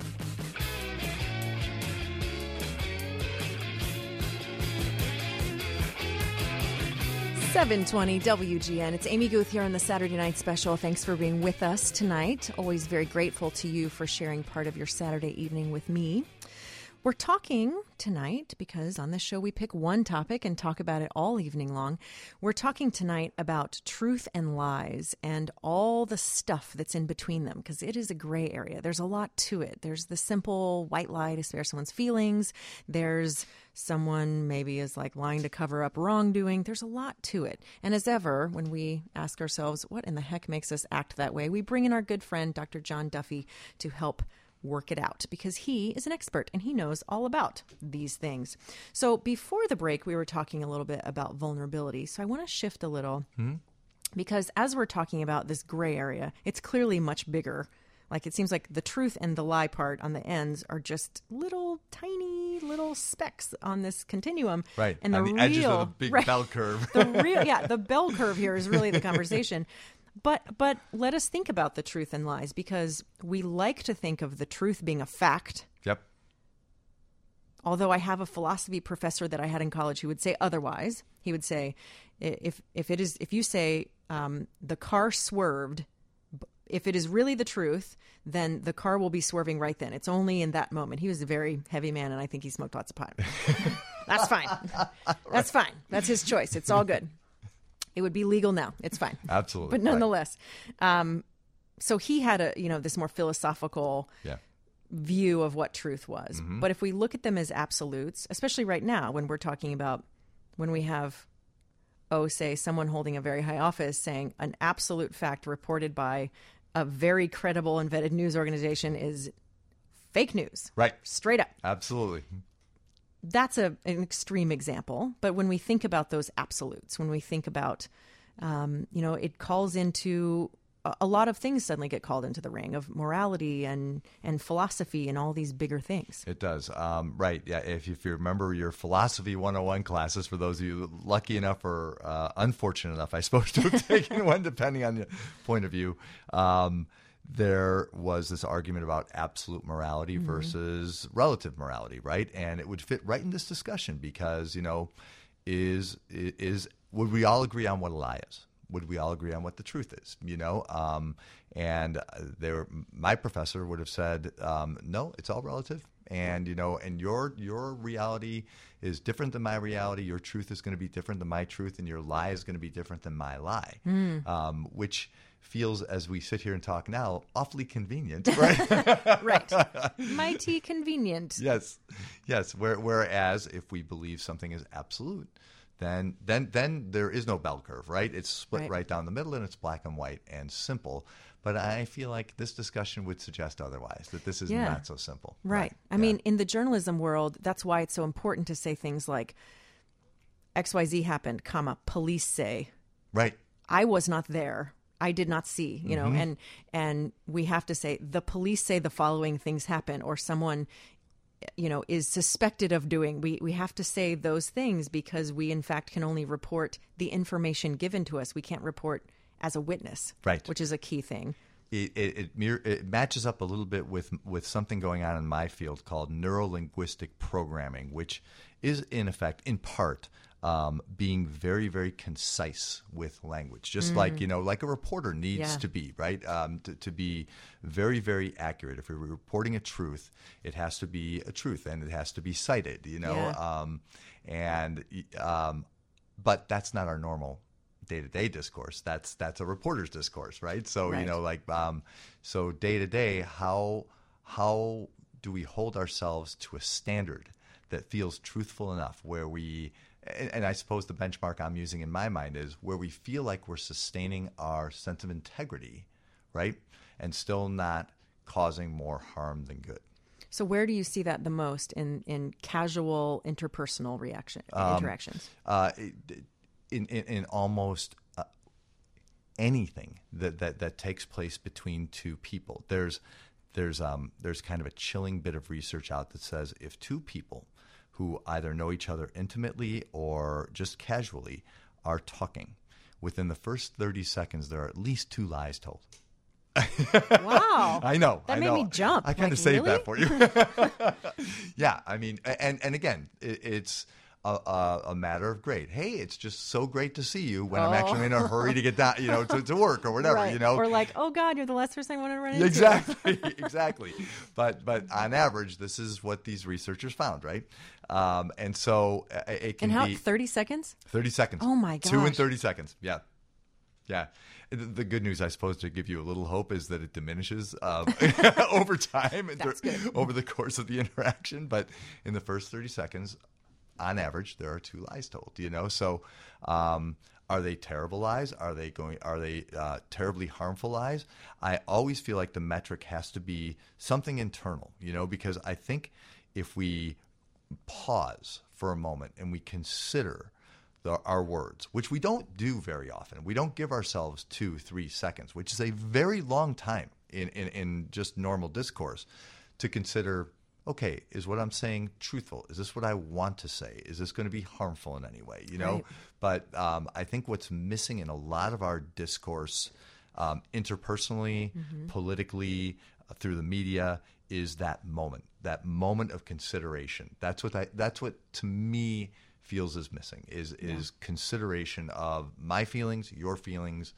[SPEAKER 1] 720 WGN. It's Amy Guth here on the Saturday Night Special. Thanks for being with us tonight. Always very grateful to you for sharing part of your Saturday evening with me. We're talking tonight, because on this show we pick one topic and talk about it all evening long. We're talking tonight about truth and lies and all the stuff that's in between them, because it is a gray area. There's a lot to it. There's the simple white lie to spare someone's feelings. There's someone maybe is like lying to cover up wrongdoing. There's a lot to it. And as ever, when we ask ourselves, what in the heck makes us act that way, we bring in our good friend, Dr. John Duffy, to help work it out, because he is an expert and he knows all about these things. So before the break, we were talking a little bit about vulnerability. So I want to shift a little because as we're talking about this gray area, it's clearly much bigger. Like it seems like the truth and the lie part on the ends are just little tiny little specks on this continuum.
[SPEAKER 7] Right.
[SPEAKER 1] And
[SPEAKER 7] on the edges of the big bell curve.
[SPEAKER 1] The bell curve here is really the conversation. But let us think about the truth and lies, because we like to think of the truth being a fact.
[SPEAKER 7] Yep.
[SPEAKER 1] Although I have a philosophy professor that I had in college who would say otherwise. He would say, if you say the car swerved, if it is really the truth, then the car will be swerving right then. It's only in that moment. He was a very heavy man, and I think he smoked lots of pot. That's fine. That's fine. That's his choice. It's all good. It would be legal now. It's fine.
[SPEAKER 7] Absolutely.
[SPEAKER 1] But nonetheless, so he had this more philosophical view of what truth was. Mm-hmm. But if we look at them as absolutes, especially right now when we're talking about when we have, say someone holding a very high office saying an absolute fact reported by a very credible and vetted news organization is fake news.
[SPEAKER 7] Right.
[SPEAKER 1] Straight up.
[SPEAKER 7] Absolutely.
[SPEAKER 1] That's an extreme example. But when we think about those absolutes, when we think about, it calls into a lot of things suddenly get called into the ring of morality and philosophy and all these bigger things.
[SPEAKER 7] It does. Right. Yeah. If you remember your philosophy 101 classes, for those of you lucky enough or unfortunate enough, I suppose, to have taken one, depending on the point of view, there was this argument about absolute morality versus relative morality, right? And it would fit right in this discussion because, would we all agree on what a lie is? Would we all agree on what the truth is? And my professor would have said, no, it's all relative. And, and your reality is different than my reality. Your truth is going to be different than my truth, and your lie is going to be different than my lie, which feels, as we sit here and talk now, awfully convenient, right?
[SPEAKER 1] Right. Mighty convenient.
[SPEAKER 7] Yes. Whereas if we believe something is absolute, then there is no bell curve, right? It's split right down the middle, and it's black and white and simple. But I feel like this discussion would suggest otherwise, that this is not so simple.
[SPEAKER 1] Right. I mean, in the journalism world, that's why it's so important to say things like XYZ happened, police say.
[SPEAKER 7] Right.
[SPEAKER 1] I was not there. I did not see, and we have to say the police say the following things happen, or someone, is suspected of doing. We have to say those things because we, in fact, can only report the information given to us. We can't report as a witness,
[SPEAKER 7] right?
[SPEAKER 1] Which is a key thing.
[SPEAKER 7] It matches up a little bit with something going on in my field called neurolinguistic programming, which is in effect, in part, being very, very concise with language, just like, like a reporter needs to be, right? To be very, very accurate. If we're reporting a truth, it has to be a truth and it has to be cited, but that's not our normal day-to-day discourse. That's a reporter's discourse, right? So, so day-to-day, how do we hold ourselves to a standard that feels truthful enough where we, and I suppose the benchmark I'm using in my mind is where we feel like we're sustaining our sense of integrity, right? And still not causing more harm than good.
[SPEAKER 1] So where do you see that the most in casual interpersonal interactions?
[SPEAKER 7] In almost anything that takes place between two people. There's kind of a chilling bit of research out that says if two people who either know each other intimately or just casually are talking, within the first 30 seconds there are at least 2 lies told.
[SPEAKER 1] Wow.
[SPEAKER 7] I know.
[SPEAKER 1] That made me jump.
[SPEAKER 7] I kind of saved that for you. Yeah, I mean, and again, it's a matter of grade. Hey, it's just so great to see you when I'm actually in a hurry to get down, to work or whatever,
[SPEAKER 1] Right. Or like, oh God, you're the last person I want to run into.
[SPEAKER 7] Exactly. But on average, this is what these researchers found, right? And so it can be
[SPEAKER 1] 30 seconds?
[SPEAKER 7] 30 seconds.
[SPEAKER 1] Oh my gosh.
[SPEAKER 7] 2 and 30 seconds. Yeah. Yeah. The good news, I suppose, to give you a little hope is that it diminishes over time, over the course of the interaction. But in the first 30 seconds, on average, there are 2 lies told. So are they terrible lies? Are they terribly harmful lies? I always feel like the metric has to be something internal. Because I think if we pause for a moment and we consider our words, which we don't do very often. We don't give ourselves 2-3 seconds, which is a very long time in just normal discourse, to consider, okay, is what I'm saying truthful? Is this what I want to say? Is this going to be harmful in any way?
[SPEAKER 1] Right.
[SPEAKER 7] But I think what's missing in a lot of our discourse, interpersonally, politically, through the media, is that moment of consideration. That's what to me feels is missing is consideration of my feelings, your feelings,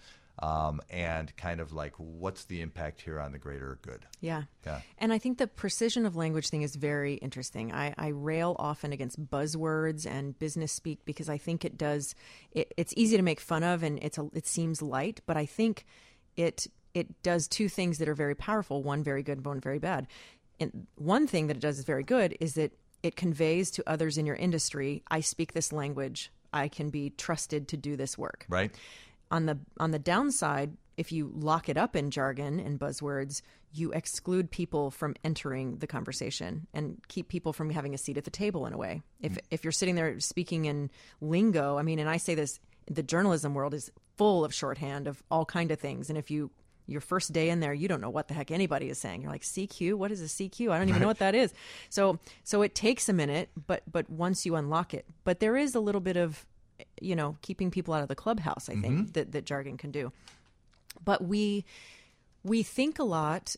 [SPEAKER 7] and kind of like what's the impact here on the greater good.
[SPEAKER 1] Yeah.
[SPEAKER 7] Yeah.
[SPEAKER 1] And I think the precision of language thing is very interesting. I rail often against buzzwords and business speak because I think it's easy to make fun of and it seems light, but I think it does 2 things that are very powerful, one very good, one very bad. And one thing that it does is very good is that it conveys to others in your industry, I speak this language. I can be trusted to do this work.
[SPEAKER 7] Right.
[SPEAKER 1] On the downside, if you lock it up in jargon and buzzwords, you exclude people from entering the conversation and keep people from having a seat at the table in a way. If you're sitting there speaking in lingo, I mean, and I say this, the journalism world is full of shorthand of all kind of things. And if your first day in there, you don't know what the heck anybody is saying. You're like, CQ? What is a CQ? I don't even know what that is. So it takes a minute, but once you unlock it. But there is a little bit of, keeping people out of the clubhouse, I think, that jargon can do. But we think a lot,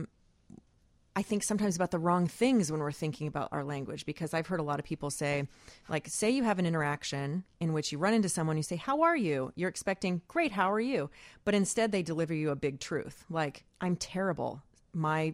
[SPEAKER 1] I think sometimes about the wrong things when we're thinking about our language, because I've heard a lot of people say, like, say you have an interaction in which you run into someone, you say, how are you? You're expecting, great, how are you? But instead they deliver you a big truth, like, I'm terrible. My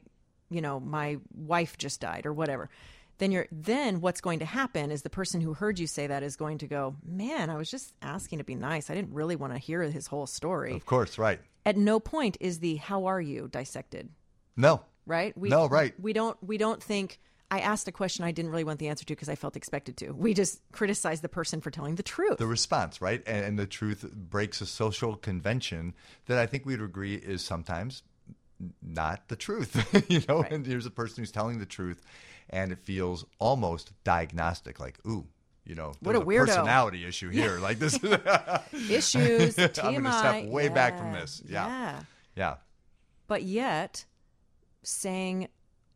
[SPEAKER 1] wife just died or whatever. Then what's going to happen is the person who heard you say that is going to go, man, I was just asking to be nice. I didn't really want to hear his whole story.
[SPEAKER 7] Of course, right.
[SPEAKER 1] At no point is the how are you dissected.
[SPEAKER 7] No.
[SPEAKER 1] Right?
[SPEAKER 7] Right.
[SPEAKER 1] We don't think I asked a question I didn't really want the answer to because I felt expected to. We just criticize the person for telling the truth.
[SPEAKER 7] The response, right? And the truth breaks a social convention that I think we'd agree is sometimes not the truth,
[SPEAKER 1] Right.
[SPEAKER 7] And here's a person who's telling the truth and it feels almost diagnostic, like, ooh,
[SPEAKER 1] what a
[SPEAKER 7] there's
[SPEAKER 1] weirdo.
[SPEAKER 7] Personality issue here. Like this
[SPEAKER 1] Issues, TMI.
[SPEAKER 7] I'm going to step way back from this. Yeah.
[SPEAKER 1] But yet saying,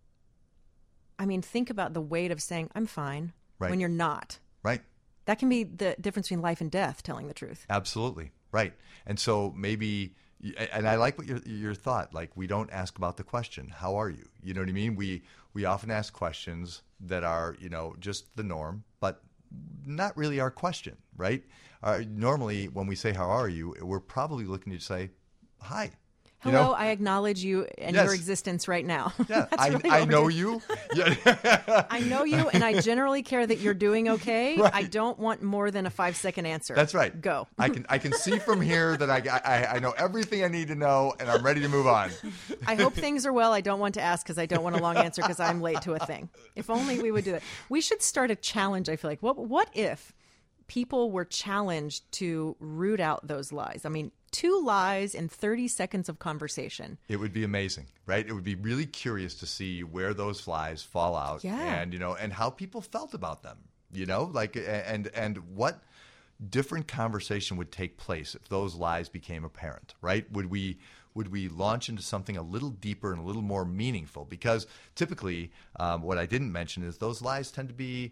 [SPEAKER 1] think about the weight of saying, I'm fine,
[SPEAKER 7] right.
[SPEAKER 1] when you're not.
[SPEAKER 7] Right.
[SPEAKER 1] That can be the difference between life and death, telling the truth.
[SPEAKER 7] Absolutely. Right. And so maybe, and I like what your thought, like we don't ask about the question, how are you? You know what I mean? We often ask questions that are, just the norm, but not really our question, right? Normally, when we say, how are you, we're probably looking to say, hi. You
[SPEAKER 1] Hello,
[SPEAKER 7] know?
[SPEAKER 1] I acknowledge you and
[SPEAKER 7] Yes.
[SPEAKER 1] your existence right now.
[SPEAKER 7] Yeah,
[SPEAKER 1] That's really
[SPEAKER 7] I
[SPEAKER 1] what
[SPEAKER 7] know
[SPEAKER 1] we're
[SPEAKER 7] you. Yeah.
[SPEAKER 1] I know you, and I generally care that you're doing okay.
[SPEAKER 7] Right.
[SPEAKER 1] I don't want more than a 5-second answer.
[SPEAKER 7] That's right.
[SPEAKER 1] Go.
[SPEAKER 7] I can see from here that I know everything I need to know, and I'm ready to move on.
[SPEAKER 1] I hope things are well. I don't want to ask because I don't want a long answer because I'm late to a thing. If only we would do that. We should start a challenge, I feel like. What if people were challenged to root out those lies? I mean, 2 lies in 30 seconds of conversation.
[SPEAKER 7] It would be amazing, right? It would be really curious to see where those flies fall out,
[SPEAKER 1] Yeah.
[SPEAKER 7] and and how people felt about them. Like and what different conversation would take place if those lies became apparent, right? Would we launch into something a little deeper and a little more meaningful? Because typically, what I didn't mention is those lies tend to be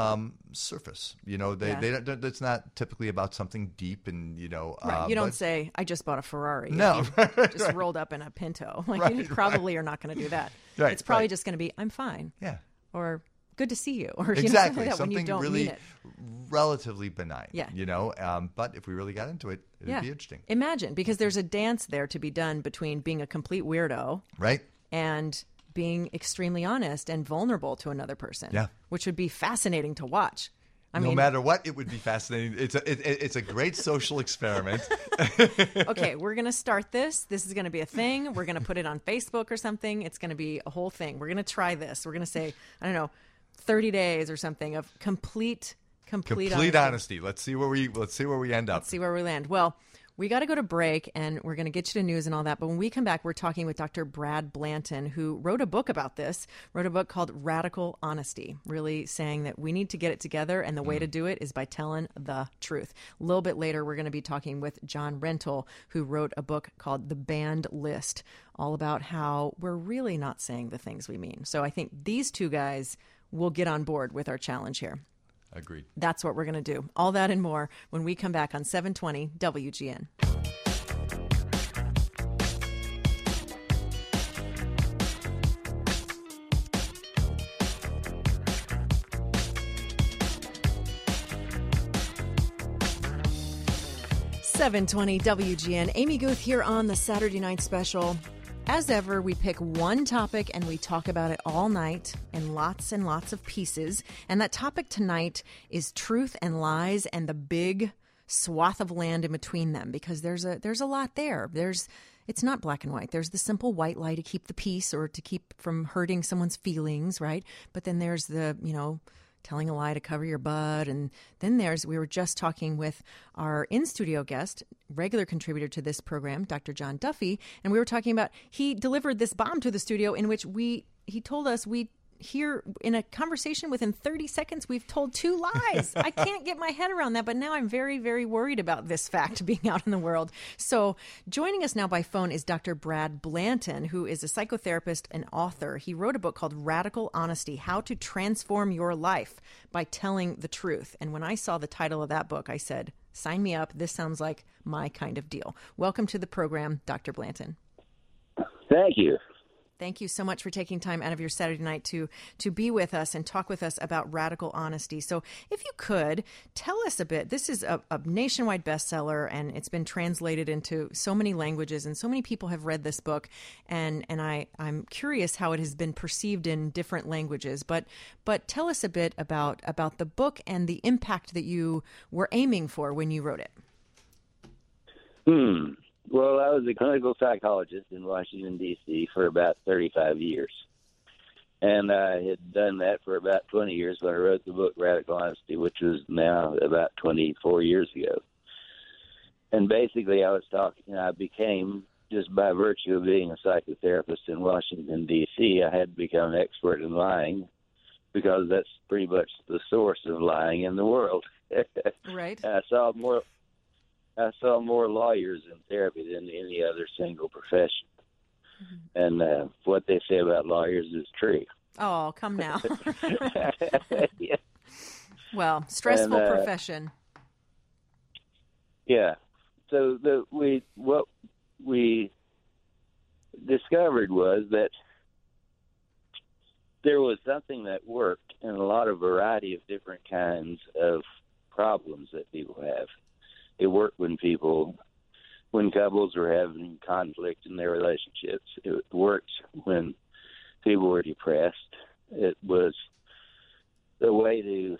[SPEAKER 7] surface. It's not typically about something deep and
[SPEAKER 1] Right. You don't say, I just bought a Ferrari.
[SPEAKER 7] No.
[SPEAKER 1] You just rolled up in a Pinto. Like, you probably are not going to do that.
[SPEAKER 7] Right,
[SPEAKER 1] It's probably
[SPEAKER 7] right.
[SPEAKER 1] just going to be, I'm fine.
[SPEAKER 7] Yeah.
[SPEAKER 1] Or good to see you. Or
[SPEAKER 7] Exactly.
[SPEAKER 1] like that when you
[SPEAKER 7] Something
[SPEAKER 1] don't
[SPEAKER 7] really
[SPEAKER 1] mean it.
[SPEAKER 7] relatively benign.
[SPEAKER 1] Yeah.
[SPEAKER 7] But if we really got into it, it'd be interesting.
[SPEAKER 1] Imagine, because there's a dance there to be done between being a complete weirdo
[SPEAKER 7] Right?
[SPEAKER 1] and being extremely honest and vulnerable to another person.
[SPEAKER 7] Yeah.
[SPEAKER 1] Which would be fascinating to watch. I
[SPEAKER 7] No
[SPEAKER 1] mean,
[SPEAKER 7] matter what, it would be fascinating. It's a great social experiment.
[SPEAKER 1] okay, we're going to start this. This is going to be a thing. We're going to put it on Facebook or something. It's going to be a whole thing. We're going to try this. We're going to say, I don't know, 30 days or something of complete
[SPEAKER 7] Honesty. Let's see where we end up.
[SPEAKER 1] Let's see where we land. Well, we got to go to break, and we're going to get you to news and all that. But when we come back, we're talking with Dr. Brad Blanton, who wrote a book about this, wrote a book called Radical Honesty, really saying that we need to get it together, and the way to do it is by telling the truth. A little bit later, we're going to be talking with John Rentoul, who wrote a book called The Banned List, all about how we're really not saying the things we mean. So I think these two guys will get on board with our challenge here.
[SPEAKER 7] Agreed.
[SPEAKER 1] That's what we're going to do. All that and more when we come back on 720 WGN. .720 WGN. Amy Guth here on the Saturday Night Special. As ever, we pick one topic and we talk about it all night in lots and lots of pieces. And that topic tonight is truth and lies and the big swath of land in between them, because there's a lot there. It's not black and white. There's the simple white lie to keep the peace or to keep from hurting someone's feelings, right? But then there's the, telling a lie to cover your butt. And then we were just talking with our in-studio guest, regular contributor to this program, Dr. John Duffy, and we were talking about, he delivered this bomb to the studio in which he told us here in a conversation within 30 seconds, we've told 2 lies. I can't get my head around that, but now I'm very, very worried about this fact being out in the world. So joining us now by phone is Dr. Brad Blanton, who is a psychotherapist and author. He wrote a book called Radical Honesty, How to Transform Your Life by Telling the Truth. And when I saw the title of that book, I said, sign me up. This sounds like my kind of deal. Welcome to the program, Dr. Blanton.
[SPEAKER 8] Thank you.
[SPEAKER 1] Thank you so much for taking time out of your Saturday night to be with us and talk with us about radical honesty. So if you could, tell us a bit. This is a nationwide bestseller, and it's been translated into so many languages, and so many people have read this book. And I'm curious how it has been perceived in different languages. But tell us a bit about the book and the impact that you were aiming for when you wrote it.
[SPEAKER 8] Well, I was a clinical psychologist in Washington, D.C. for about 35 years. And I had done that for about 20 years when I wrote the book Radical Honesty, which was now about 24 years ago. And basically I became, just by virtue of being a psychotherapist in Washington, D.C., I had become an expert in lying, because that's pretty much the source of lying in the world.
[SPEAKER 1] Right.
[SPEAKER 8] I saw more lawyers in therapy than any other single profession. Mm-hmm. And what they say about lawyers is true.
[SPEAKER 1] Oh, come now.
[SPEAKER 8] Yeah.
[SPEAKER 1] Well, stressful profession.
[SPEAKER 8] Yeah. So what we discovered was that there was something that worked in a lot of variety of different kinds of problems that people have. It worked when couples were having conflict in their relationships. It worked when people were depressed. It was the way to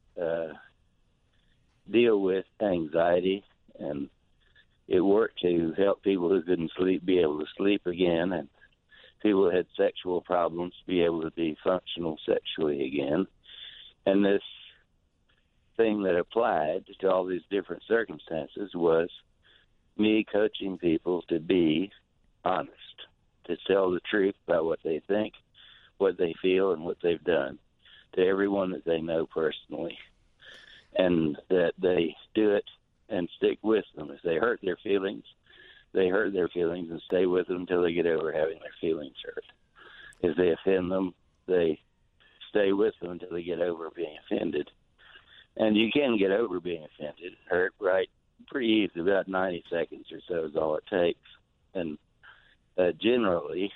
[SPEAKER 8] deal with anxiety, and it worked to help people who couldn't sleep be able to sleep again, and people who had sexual problems be able to be functional sexually again. And this thing that applied to all these different circumstances was me coaching people to be honest, to tell the truth about what they think, what they feel, and what they've done to everyone that they know personally, and that they do it and stick with them. If they hurt their feelings, they hurt their feelings and stay with them until they get over having their feelings hurt. If they offend them, they stay with them until they get over being offended. And you can get over being offended, hurt, right? Pretty easy, about 90 seconds or so is all it takes. And generally,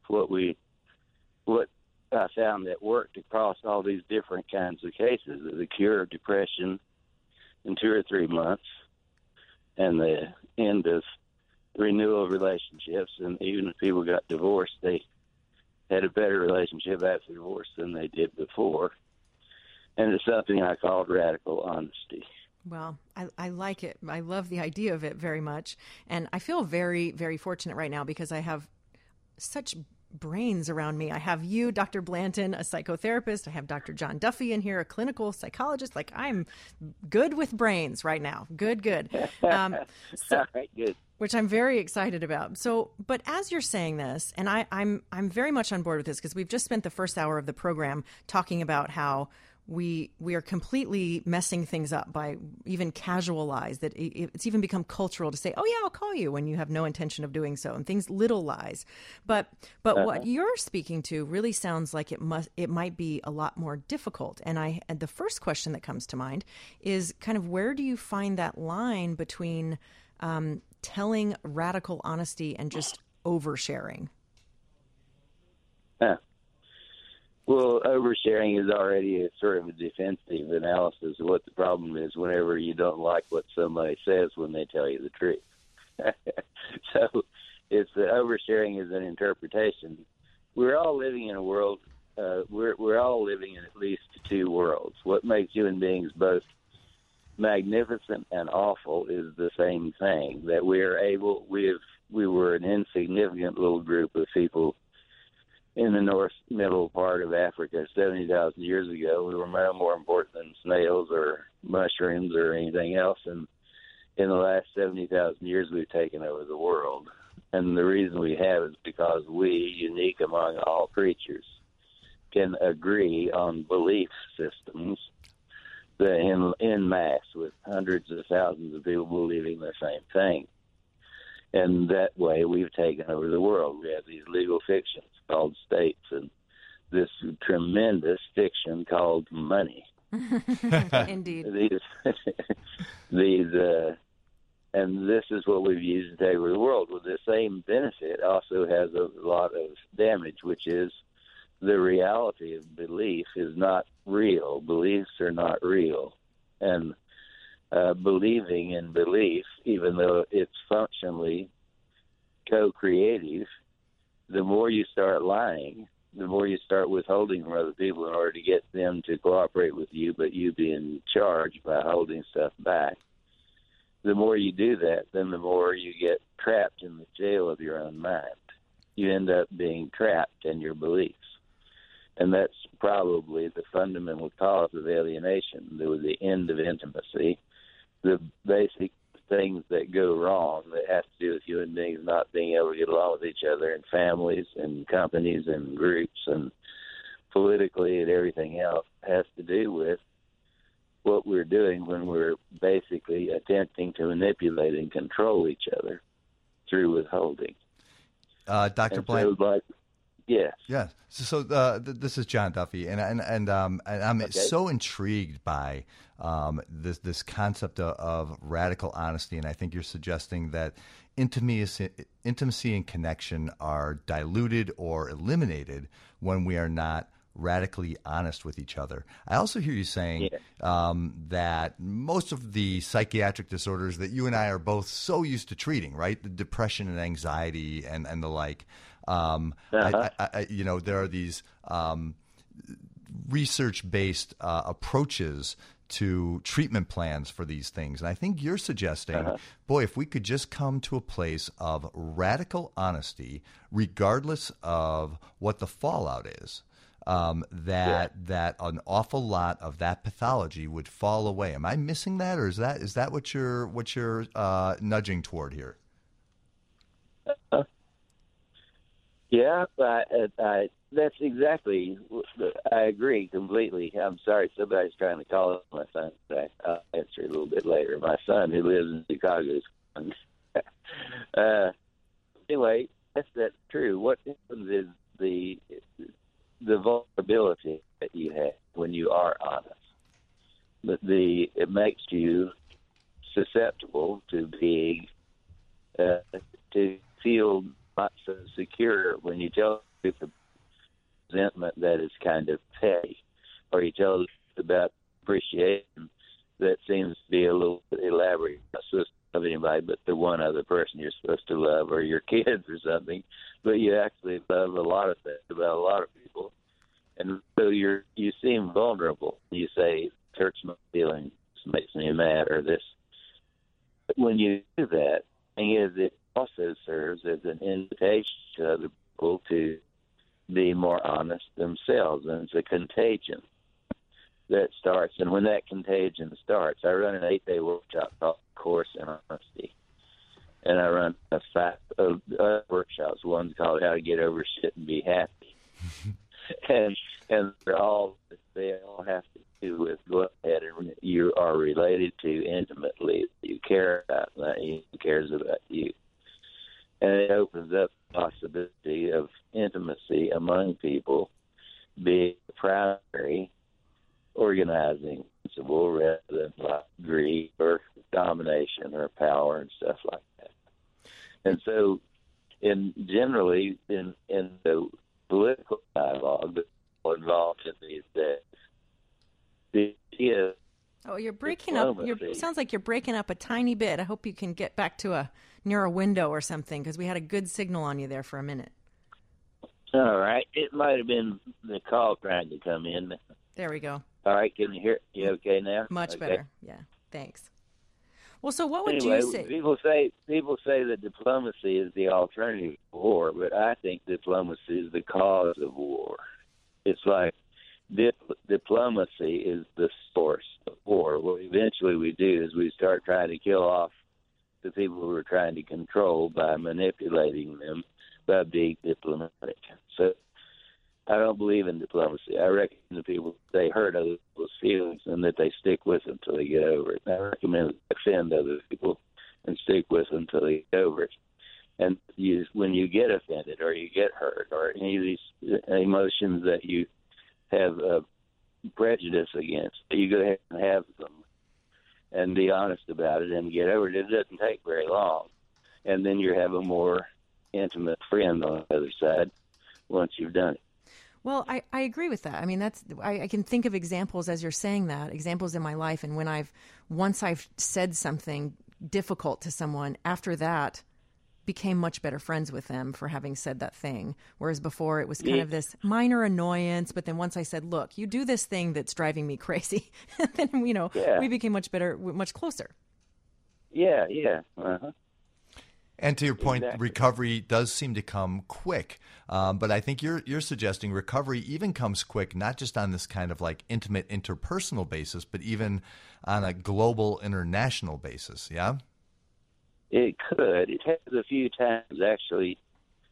[SPEAKER 8] what I found that worked across all these different kinds of cases is the cure of depression in 2 or 3 months, and the end of renewal of relationships. And even if people got divorced, they had a better relationship after divorce than they did before. And it's something I called radical honesty.
[SPEAKER 1] Well, I like it. I love the idea of it very much. And I feel very, very fortunate right now because I have such brains around me. I have you, Dr. Blanton, a psychotherapist. I have Dr. John Duffy in here, a clinical psychologist. Like, I'm good with brains right now. Good.
[SPEAKER 8] All right, good.
[SPEAKER 1] Which I'm very excited about. So, but as you're saying this, and I'm very much on board with this because we've just spent the first hour of the program talking about how we are completely messing things up by even casualize that it's even become cultural to say, oh yeah, I'll call you when you have no intention of doing so, and things, little lies. But what you're speaking to really sounds like it might be a lot more difficult. And the first question that comes to mind is kind of, where do you find that line between telling radical honesty and just oversharing?
[SPEAKER 8] Well, oversharing is already a sort of a defensive analysis of what the problem is whenever you don't like what somebody says when they tell you the truth. So it's oversharing is an interpretation. We're all living in a world, we're all living in at least 2 worlds. What makes human beings both magnificent and awful is the same thing, that we were an insignificant little group of people in the middle part of Africa 70,000 years ago. We were no more important than snails or mushrooms or anything else. And in the last 70,000 years, we've taken over the world. And the reason we have is because we, unique among all creatures, can agree on belief systems that in mass, with hundreds of thousands of people believing the same thing. And that way, we've taken over the world. We have these legal fictions called states and this tremendous fiction called money.
[SPEAKER 1] Indeed.
[SPEAKER 8] And this is what we've used to take over the world. Well, the same benefit also has a lot of damage, which is the reality of belief is not real. Beliefs are not real. And believing in belief, even though it's functionally co-creative, the more you start lying, the more you start withholding from other people in order to get them to cooperate with you, but you be in charge by holding stuff back. The more you do that, then the more you get trapped in the jail of your own mind. You end up being trapped in your beliefs. And that's probably the fundamental cause of alienation, the end of intimacy, the basic things that go wrong that have to do with human beings not being able to get along with each other in families and companies and groups and politically and everything else has to do with what we're doing when we're basically attempting to manipulate and control each other through withholding.
[SPEAKER 7] Dr. Blanton.
[SPEAKER 8] So, yes.
[SPEAKER 7] Yeah. So this is John Duffy, and I'm so intrigued by this concept of radical honesty, and I think you're suggesting that intimacy and connection are diluted or eliminated when we are not radically honest with each other. I also hear you saying that most of the psychiatric disorders that you and I are both so used to treating, right, the depression and anxiety and the like, there are these research-based approaches to treatment plans for these things. And I think you're suggesting, boy, if we could just come to a place of radical honesty, regardless of what the fallout is, that an awful lot of that pathology would fall away. Am I missing that, or is that what you're nudging toward here?
[SPEAKER 8] Yeah, that's exactly. I agree completely. I'm sorry, somebody's trying to call my son. I'll answer a little bit later. My son, who lives in Chicago, anyway, that's true. What happens is the vulnerability that you have when you are honest. But it makes you susceptible to being to feel not so secure when you tell people resentment that is kind of petty, or you tell them about appreciation that seems to be a little bit elaborate. You're not supposed to love anybody but the one other person you're supposed to love, or your kids or something, but you actually love a lot of things about a lot of people. And so you seem vulnerable. You say, it hurts my feelings, this makes me mad, or this. But when you do that, it also serves as an invitation to other people to be more honest themselves, and it's a contagion that starts. And when that contagion starts, I run an 8-day workshop called Course in Honesty, and I run 5 workshops. One's called How to Get Over Shit and Be Happy, and they all have to do with go ahead and you are related to intimately, you care about, that he cares about you. And it opens up the possibility of intimacy among people being the primary organizing principle rather than like greed or domination or power and stuff like that. And so, generally in the political dialogue that's involved in these days, the idea.
[SPEAKER 1] Oh, you're breaking up. Sounds like you're breaking up a tiny bit. I hope you can get back to near a window or something, because we had a good signal on you there for a minute.
[SPEAKER 8] All right. It might have been the call trying to come in.
[SPEAKER 1] There we go.
[SPEAKER 8] All right. Can you hear? You okay now?
[SPEAKER 1] Much
[SPEAKER 8] okay.
[SPEAKER 1] better. Yeah. Thanks. Well, so what would
[SPEAKER 8] anyway,
[SPEAKER 1] you say?
[SPEAKER 8] People say that diplomacy is the alternative to war, but I think diplomacy is the cause of war. It's like diplomacy is the source of war. What eventually we do is we start trying to kill off the people who are trying to control by manipulating them by being diplomatic. So I don't believe in diplomacy. I reckon the people, they hurt other people's feelings and that they stick with them until they get over it. And I recommend offend other people and stick with them until they get over it. And when you get offended or you get hurt or any of these emotions that you have prejudice against, you go ahead and have them and be honest about it and get over it. It doesn't take very long. And then you have a more intimate friend on the other side once you've done it.
[SPEAKER 1] Well, I agree with that. I mean, I can think of examples as you're saying that, examples in my life. And once I've said something difficult to someone, after that, became much better friends with them for having said that thing. Whereas before it was kind of this minor annoyance. But then once I said, look, you do this thing that's driving me crazy, then, we became much better, much closer.
[SPEAKER 8] Yeah. Uh-huh.
[SPEAKER 7] And to your point,
[SPEAKER 8] exactly.
[SPEAKER 7] Recovery does seem to come quick. But I think you're suggesting recovery even comes quick, not just on this kind of like intimate interpersonal basis, but even on a global international basis. Yeah?
[SPEAKER 8] It could. It has a few times, actually.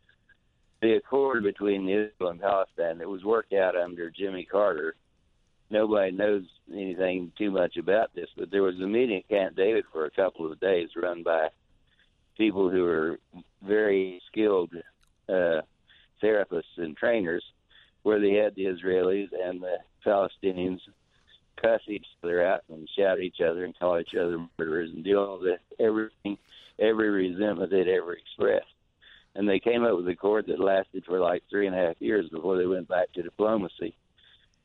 [SPEAKER 8] The accord between Israel and Palestine, it was worked out under Jimmy Carter. Nobody knows anything too much about this, but there was a meeting at Camp David for a couple of days run by people who are very skilled therapists and trainers, where they had the Israelis and the Palestinians cuss each other out and shout at each other and call each other murderers and do all the every resentment they'd ever expressed. And they came up with a accord that lasted for like 3.5 years before they went back to diplomacy.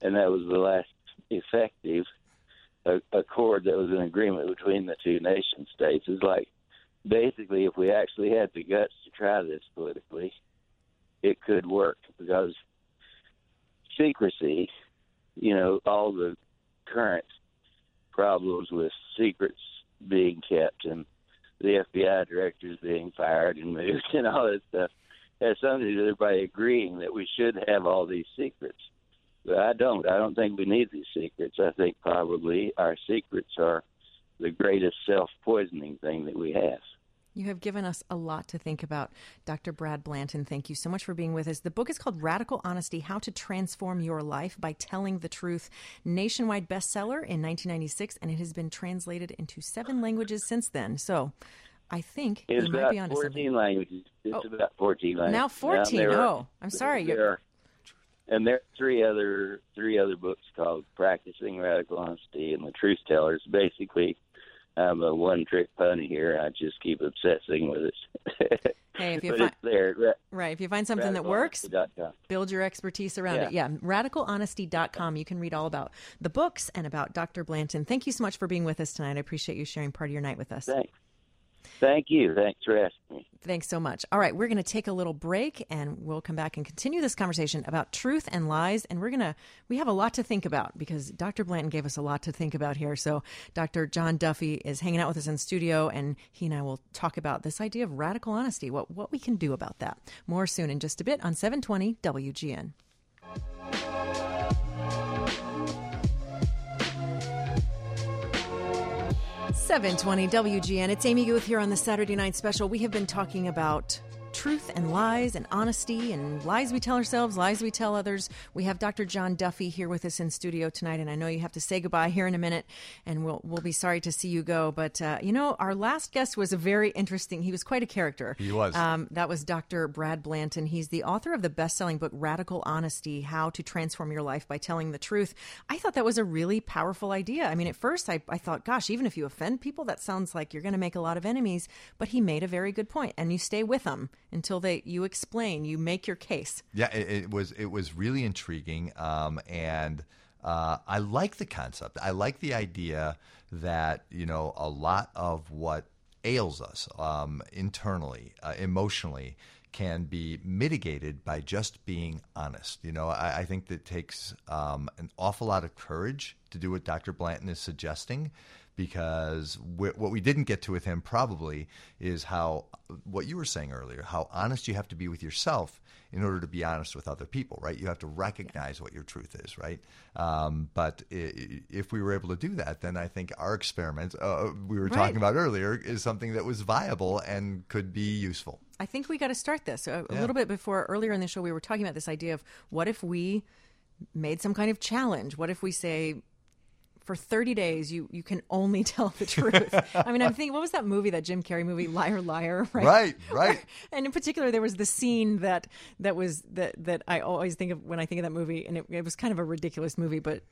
[SPEAKER 8] and that was the last effective accord that was an agreement between the two nation states. It's like, basically, if we actually had the guts to try this politically, it could work, because secrecy, all the current problems with secrets being kept and the FBI directors being fired and moved and all that stuff has something to do with everybody agreeing that we should have all these secrets. But I don't think we need these secrets. I think probably our secrets are the greatest self-poisoning thing that we have.
[SPEAKER 1] You have given us a lot to think about. Dr. Brad Blanton, thank you so much for being with us. The book is called Radical Honesty, How to Transform Your Life by Telling the Truth. Nationwide bestseller in 1996, and it has been translated into 7 languages since then. So I think
[SPEAKER 8] It's
[SPEAKER 1] you might
[SPEAKER 8] about
[SPEAKER 1] be onto
[SPEAKER 8] 14
[SPEAKER 1] something.
[SPEAKER 8] languages. It's about 14 languages.
[SPEAKER 1] Now 14. I'm sorry.
[SPEAKER 8] And there are three other books called Practicing Radical Honesty and The Truth Tellers. Basically, I'm a one-trick pony here. I just keep obsessing with it.
[SPEAKER 1] Hey, if you
[SPEAKER 8] but
[SPEAKER 1] find
[SPEAKER 8] it's there.
[SPEAKER 1] Right, if you find something that works,
[SPEAKER 8] RadicalHonesty.com.
[SPEAKER 1] build your expertise around it. Yeah, radicalhonesty.com. You can read all about the books and about Dr. Blanton. Thank you so much for being with us tonight. I appreciate you sharing part of your night with us.
[SPEAKER 8] Thank you. Thanks for asking me.
[SPEAKER 1] Thanks so much. All right, we're going to take a little break, and we'll come back and continue this conversation about truth and lies. And we have a lot to think about, because Dr. Blanton gave us a lot to think about here. So Dr. John Duffy is hanging out with us in studio, and he and I will talk about this idea of radical honesty, what we can do about that. More soon in just a bit on 720 WGN. .720 WGN. It's Amy Guth here on the Saturday Night Special. We have been talking about truth and lies and honesty and lies we tell ourselves, lies we tell others. We have Dr. John Duffy here with us in studio tonight, and I know you have to say goodbye here in a minute, and we'll be sorry to see you go. But, our last guest was he was quite a character.
[SPEAKER 7] He was.
[SPEAKER 1] That was Dr. Brad Blanton. He's the author of the best-selling book, Radical Honesty, How to Transform Your Life by Telling the Truth. I thought that was a really powerful idea. I mean, at first I thought, gosh, even if you offend people, that sounds like you're going to make a lot of enemies. But he made a very good point, and you stay with them until you explain, you make your case.
[SPEAKER 7] Yeah, it was really intriguing, and I like the concept. I like the idea that a lot of what ails us internally, emotionally, can be mitigated by just being honest. I think that it takes an awful lot of courage to do what Dr. Blanton is suggesting, because what we didn't get to with him probably is what you were saying earlier, how honest you have to be with yourself in order to be honest with other people, right? You have to recognize what your truth is, right? But if we were able to do that, then I think our experiment we were talking about earlier is something that was viable and could be useful.
[SPEAKER 1] I think we got to start this. A little bit before, earlier in the show, we were talking about this idea of what if we made some kind of challenge? What if we say, for 30 days, you can only tell the truth. I mean, I'm thinking, what was that movie, that Jim Carrey movie, Liar, Liar? Right. And in particular, there was the scene that I always think of when I think of that movie, and it was kind of a ridiculous movie, but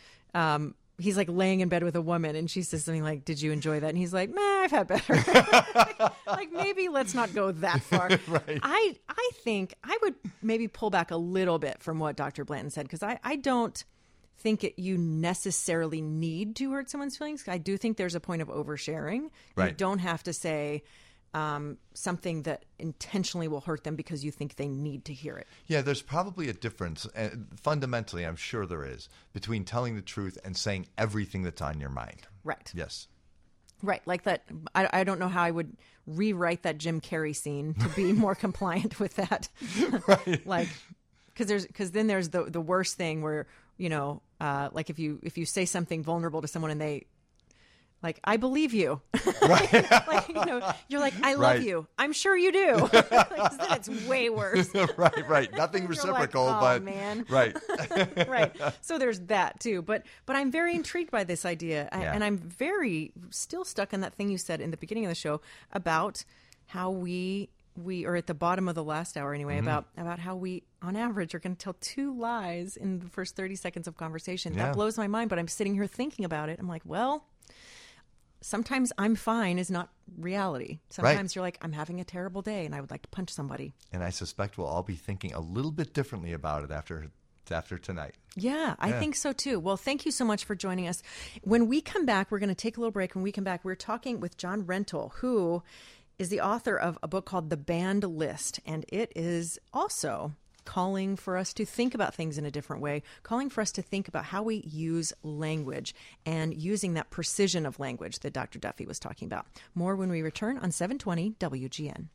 [SPEAKER 1] he's like laying in bed with a woman, and she says something like, "Did you enjoy that?" And he's like, "Nah, I've had better." like maybe let's not go that far.
[SPEAKER 7] Right.
[SPEAKER 1] I think I would maybe pull back a little bit from what Dr. Blanton said, because I don't think you necessarily need to hurt someone's feelings. I do think there's a point of oversharing.
[SPEAKER 7] Right.
[SPEAKER 1] You don't have to say something that intentionally will hurt them because you think they need to hear it.
[SPEAKER 7] Yeah, there's probably a difference, and fundamentally, I'm sure there is, between telling the truth and saying everything that's on your mind.
[SPEAKER 1] Right.
[SPEAKER 7] Yes.
[SPEAKER 1] Right. Like that. I don't know how I would rewrite that Jim Carrey scene to be more compliant with that.
[SPEAKER 7] Right.
[SPEAKER 1] Like, because then there's the worst thing where, like if you say something vulnerable to someone and they, like, I believe you.
[SPEAKER 7] Right.
[SPEAKER 1] like, you're like, I love you. I'm sure you do. Like, 'cause then it's way worse.
[SPEAKER 7] Right. Nothing
[SPEAKER 1] You're
[SPEAKER 7] reciprocal,
[SPEAKER 1] like, oh,
[SPEAKER 7] but
[SPEAKER 1] man.
[SPEAKER 7] Right.
[SPEAKER 1] Right. So there's that too. But I'm very intrigued by this idea, and I'm very still stuck on that thing you said in the beginning of the show about how we are at the bottom of the last hour anyway, about how we on average are going to tell 2 lies in the first 30 seconds of conversation.
[SPEAKER 7] Yeah.
[SPEAKER 1] That blows my mind, but I'm sitting here thinking about it. I'm like, well, sometimes I'm fine is not reality. Sometimes you're like, I'm having a terrible day and I would like to punch somebody.
[SPEAKER 7] And I suspect we'll all be thinking a little bit differently about it after after tonight.
[SPEAKER 1] Yeah, I think so too. Well, thank you so much for joining us. When we come back, we're going to take a little break. When we come back, we're talking with John Rentoul, who is the author of a book called The Banned List. And it is also calling for us to think about things in a different way, calling for us to think about how we use language and using that precision of language that Dr. Duffy was talking about. More when we return on 720 WGN.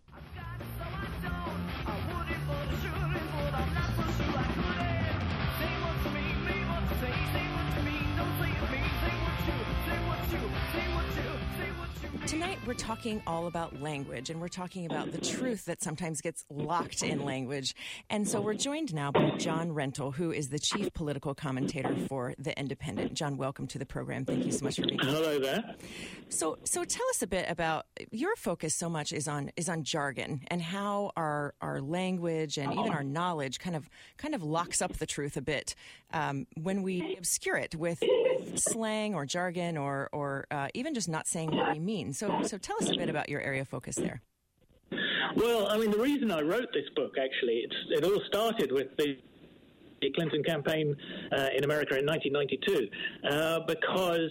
[SPEAKER 1] Tonight, we're talking all about language, and we're talking about the truth that sometimes gets locked in language. And so we're joined now by John Rentoul, who is the chief political commentator for The Independent. John, welcome to the program. Thank you so much for being here.
[SPEAKER 9] Hello there.
[SPEAKER 1] So tell us a bit about your focus. So much is on jargon and how our language and even our knowledge kind of locks up the truth a bit when we obscure it with slang or jargon or even just not saying what we mean. So tell us a bit about your area of focus there.
[SPEAKER 9] Well, I mean, the reason I wrote this book, actually, it all started with the Clinton campaign in America in 1992, because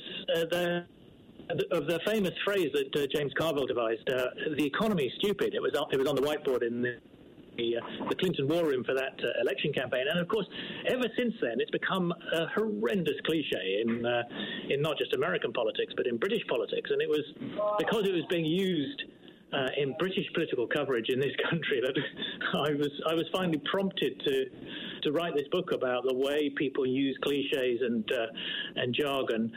[SPEAKER 9] of the famous phrase that James Carville devised, "The economy is stupid." It was on the whiteboard in the Clinton war room for that election campaign, and of course, ever since then, it's become a horrendous cliche in not just American politics but in British politics, and it was because it was being used in British political coverage in this country that I was finally prompted to write this book about the way people use cliches and jargon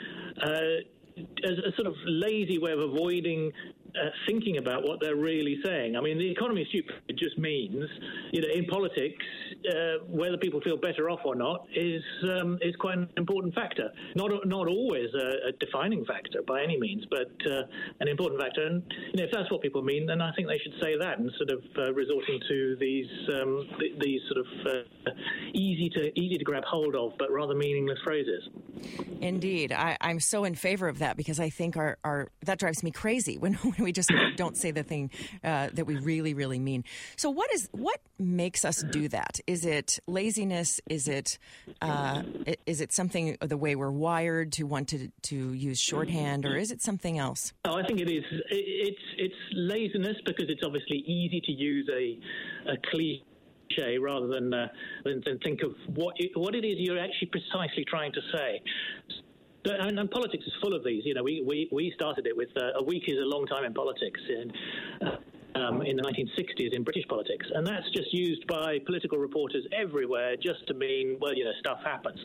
[SPEAKER 9] as a sort of lazy way of avoiding thinking about what they're really saying. I mean, the economy is stupid. It just means, in politics, whether people feel better off or not is quite an important factor. Not always a defining factor by any means, but an important factor. And if that's what people mean, then I think they should say that instead of resorting to these sort of easy to grab hold of but rather meaningless phrases.
[SPEAKER 1] Indeed, I'm so in favor of that because I think our that drives me crazy when we just don't say the thing that we really, really mean. So what makes us do that? Is it laziness? Is it something the way we're wired to want to use shorthand, or is it something else?
[SPEAKER 9] No, I think it is. It's laziness because it's obviously easy to use a cliche rather than think of what it is you're actually precisely trying to say. And politics is full of these. We started it with a week is a long time in politics in the 1960s in British politics, and that's just used by political reporters everywhere just to mean, well, stuff happens.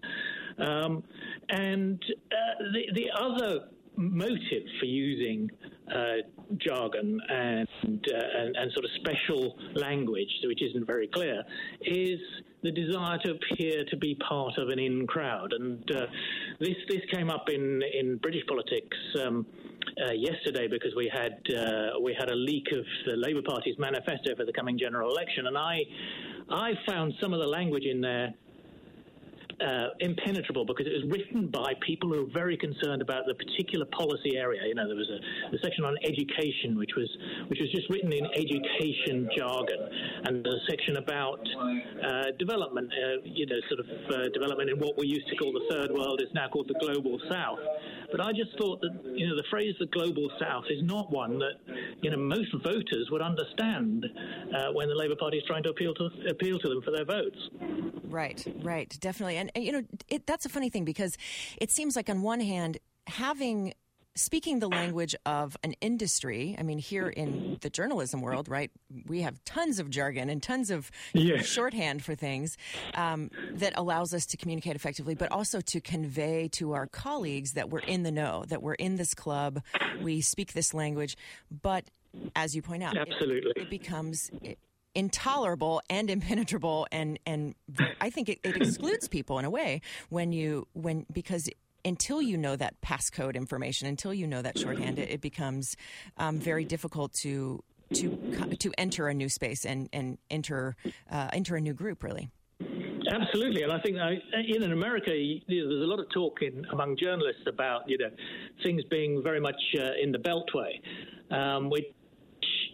[SPEAKER 9] And the other motive for using jargon and sort of special language, which isn't very clear, is the desire to appear to be part of an in crowd. And this came up in British politics yesterday because we had a leak of the Labour Party's manifesto for the coming general election, and I found some of the language in there impenetrable because it was written by people who are very concerned about the particular policy area. There was a section on education which was just written in education jargon, and a section about development, development in what we used to call the third world is now called the global south. But I just thought that the phrase the global south is not one that most voters would understand when the Labour Party is trying to appeal to them for their votes.
[SPEAKER 1] Right, definitely. And that's a funny thing because it seems like on one hand, speaking the language of an industry, I mean, here in the journalism world, right, we have tons of jargon and tons of shorthand for things that allows us to communicate effectively, but also to convey to our colleagues that we're in the know, that we're in this club, we speak this language. But as you point out,
[SPEAKER 9] absolutely,
[SPEAKER 1] it becomes intolerable and impenetrable, and I think it excludes people in a way because until you know that passcode information, until you know that shorthand, it becomes very difficult to enter a new space and enter a new group, really.
[SPEAKER 9] Absolutely, and I think in America, there's a lot of talk among journalists about things being very much in the Beltway, which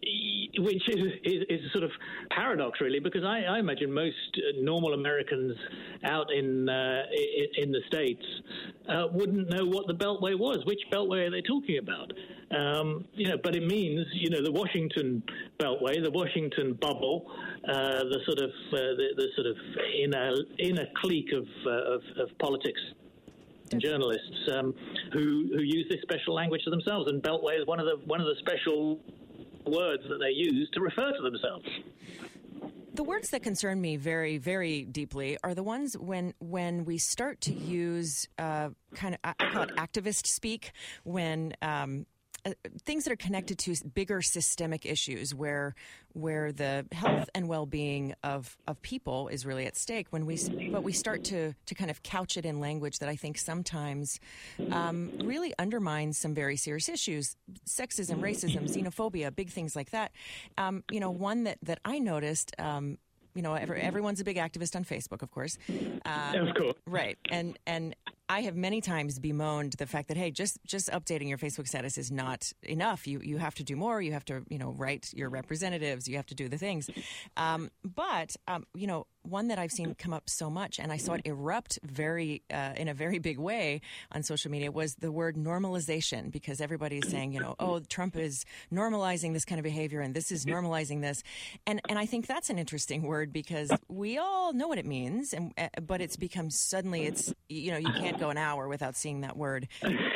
[SPEAKER 9] which is a sort of paradox, really, because I imagine most normal Americans out in the States wouldn't know what the Beltway was. Which Beltway are they talking about? But it means, the Washington Beltway, the Washington bubble, the sort of inner clique of politics and journalists who use this special language to themselves, and Beltway is one of the special words that they use to refer to themselves.
[SPEAKER 1] The words that concern me very, very deeply are the ones when we start to use I call it activist speak, when things that are connected to bigger systemic issues where the health and well-being of people is really at stake. But we start to kind of couch it in language that I think sometimes really undermines some very serious issues: sexism, racism, xenophobia, big things like that. One that I noticed. Everyone's a big activist on Facebook, of course.
[SPEAKER 9] Of course.
[SPEAKER 1] Right. And I have many times bemoaned the fact that, hey, just updating your Facebook status is not enough. You have to do more. You have to, write your representatives. You have to do the things. But one that I've seen come up so much, and I saw it erupt in a very big way on social media, was the word normalization, because everybody's saying, Trump is normalizing this kind of behavior, and this is normalizing this. And I think that's an interesting word, because we all know what it means, but it's become suddenly you can't go an hour without seeing that word.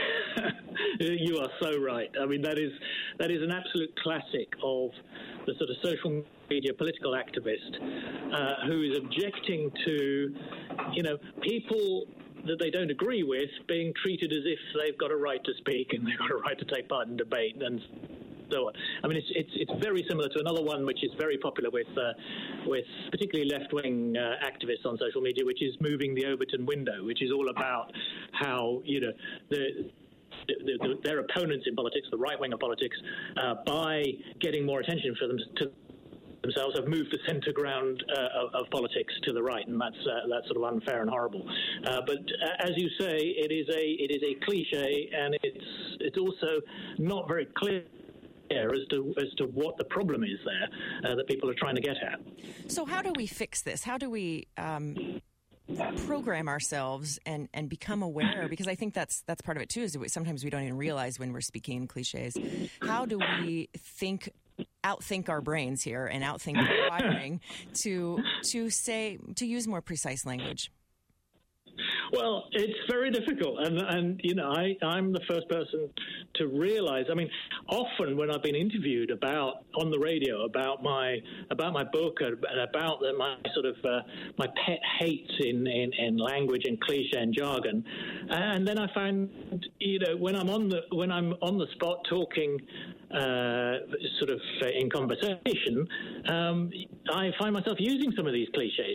[SPEAKER 9] You are so right. I mean, that is an absolute classic of the sort of social media political activist who is objecting to, people that they don't agree with being treated as if they've got a right to speak and they've got a right to take part in debate and so on. I mean, it's very similar to another one which is very popular with particularly left-wing activists on social media, which is moving the Overton window, which is all about how their opponents in politics, the right wing of politics, by getting more attention for them to themselves, have moved the centre ground of politics to the right, and that's sort of unfair and horrible. But as you say, it is a cliche, and it's also not very clear as to what the problem is there that people are trying to get at.
[SPEAKER 1] So how do we fix this? How do we program ourselves and become aware? Because I think that's part of it too, is that sometimes we don't even realize when we're speaking in cliches. How do we outthink our brains here and outthink the wiring to use more precise language?
[SPEAKER 9] Well, it's very difficult, and I'm the first person to realize. I mean, often when I've been interviewed on the radio about my book and about my sort of my pet hates in language and cliche and jargon, and then I find when I'm on the spot talking sort of in conversation, I find myself using some of these cliches.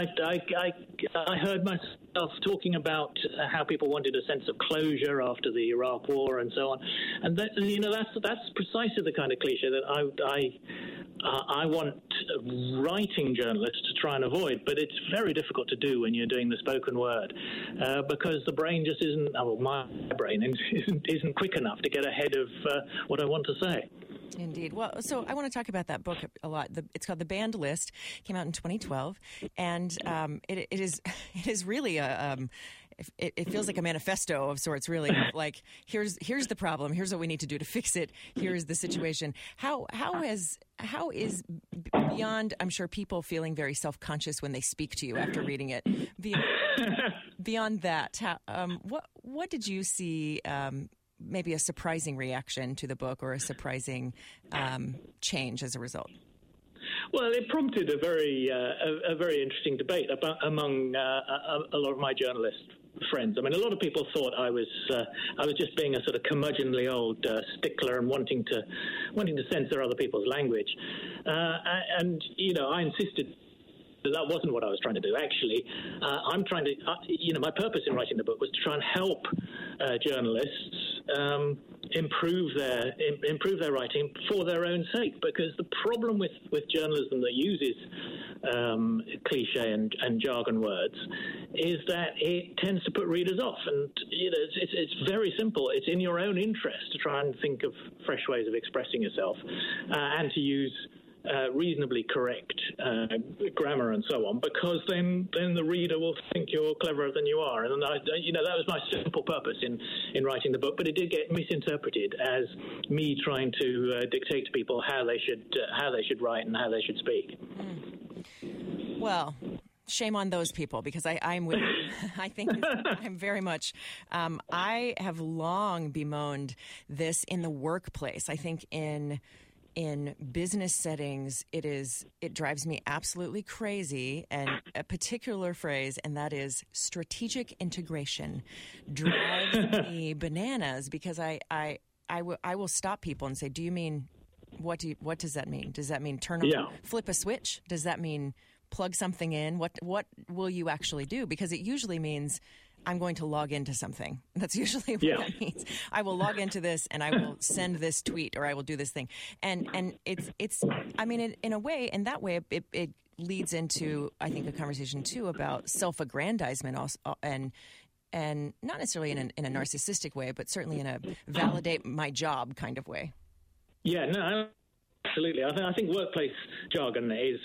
[SPEAKER 9] I heard myself talking about how people wanted a sense of closure after the Iraq War and so on, and that's precisely the kind of cliche that I want writing journalists to try and avoid. But it's very difficult to do when you're doing the spoken word because the brain just isn't. Well, my brain isn't quick enough to get ahead of what I want to say.
[SPEAKER 1] Indeed. Well, so I want to talk about that book a lot. It's called The Banned List. It came out in 2012, and it is really it feels like a manifesto of sorts, really. Like, here's the problem. Here's what we need to do to fix it. Here's the situation. How is beyond, I'm sure, people feling very self-conscious when they speak to you after reading it. Beyond that, what did you see? Maybe a surprising reaction to the book, or a surprising change as a result?
[SPEAKER 9] Well, it prompted a very interesting debate among a lot of my journalist friends. I mean, a lot of people thought I was just being a sort of curmudgeonly old stickler and wanting to censor other people's language, and I insisted that wasn't what I was trying to do. Actually, I'm trying to, my purpose in writing the book was to try and help journalists improve their writing for their own sake. Because the problem with journalism that uses cliche and jargon words is that it tends to put readers off. And it's very simple. It's in your own interest to try and think of fresh ways of expressing yourself and to use reasonably correct grammar and so on, because then the reader will think you're cleverer than you are. And that was my simple purpose in writing the book, but it did get misinterpreted as me trying to dictate to people how they should write and how they should speak.
[SPEAKER 1] Well, shame on those people, because I'm with you. I think I'm very much. I have long bemoaned this in the workplace. I think in business settings, it drives me absolutely crazy, and a particular phrase, and that is strategic integration, drives me bananas, because I will stop people and say, "Do you mean what does that mean? Does that mean turn on, flip a switch? Does that mean plug something in? What will you actually do?" Because it usually means I'm going to log into something. That's usually what that means. I will log into this and I will send this tweet, or I will do this thing. And it's I mean, in a way, in that way, it leads into, I think, a conversation too about self-aggrandizement also, and not necessarily in a narcissistic way, but certainly in a validate my job kind of way.
[SPEAKER 9] Yeah, no, absolutely. I think workplace jargon is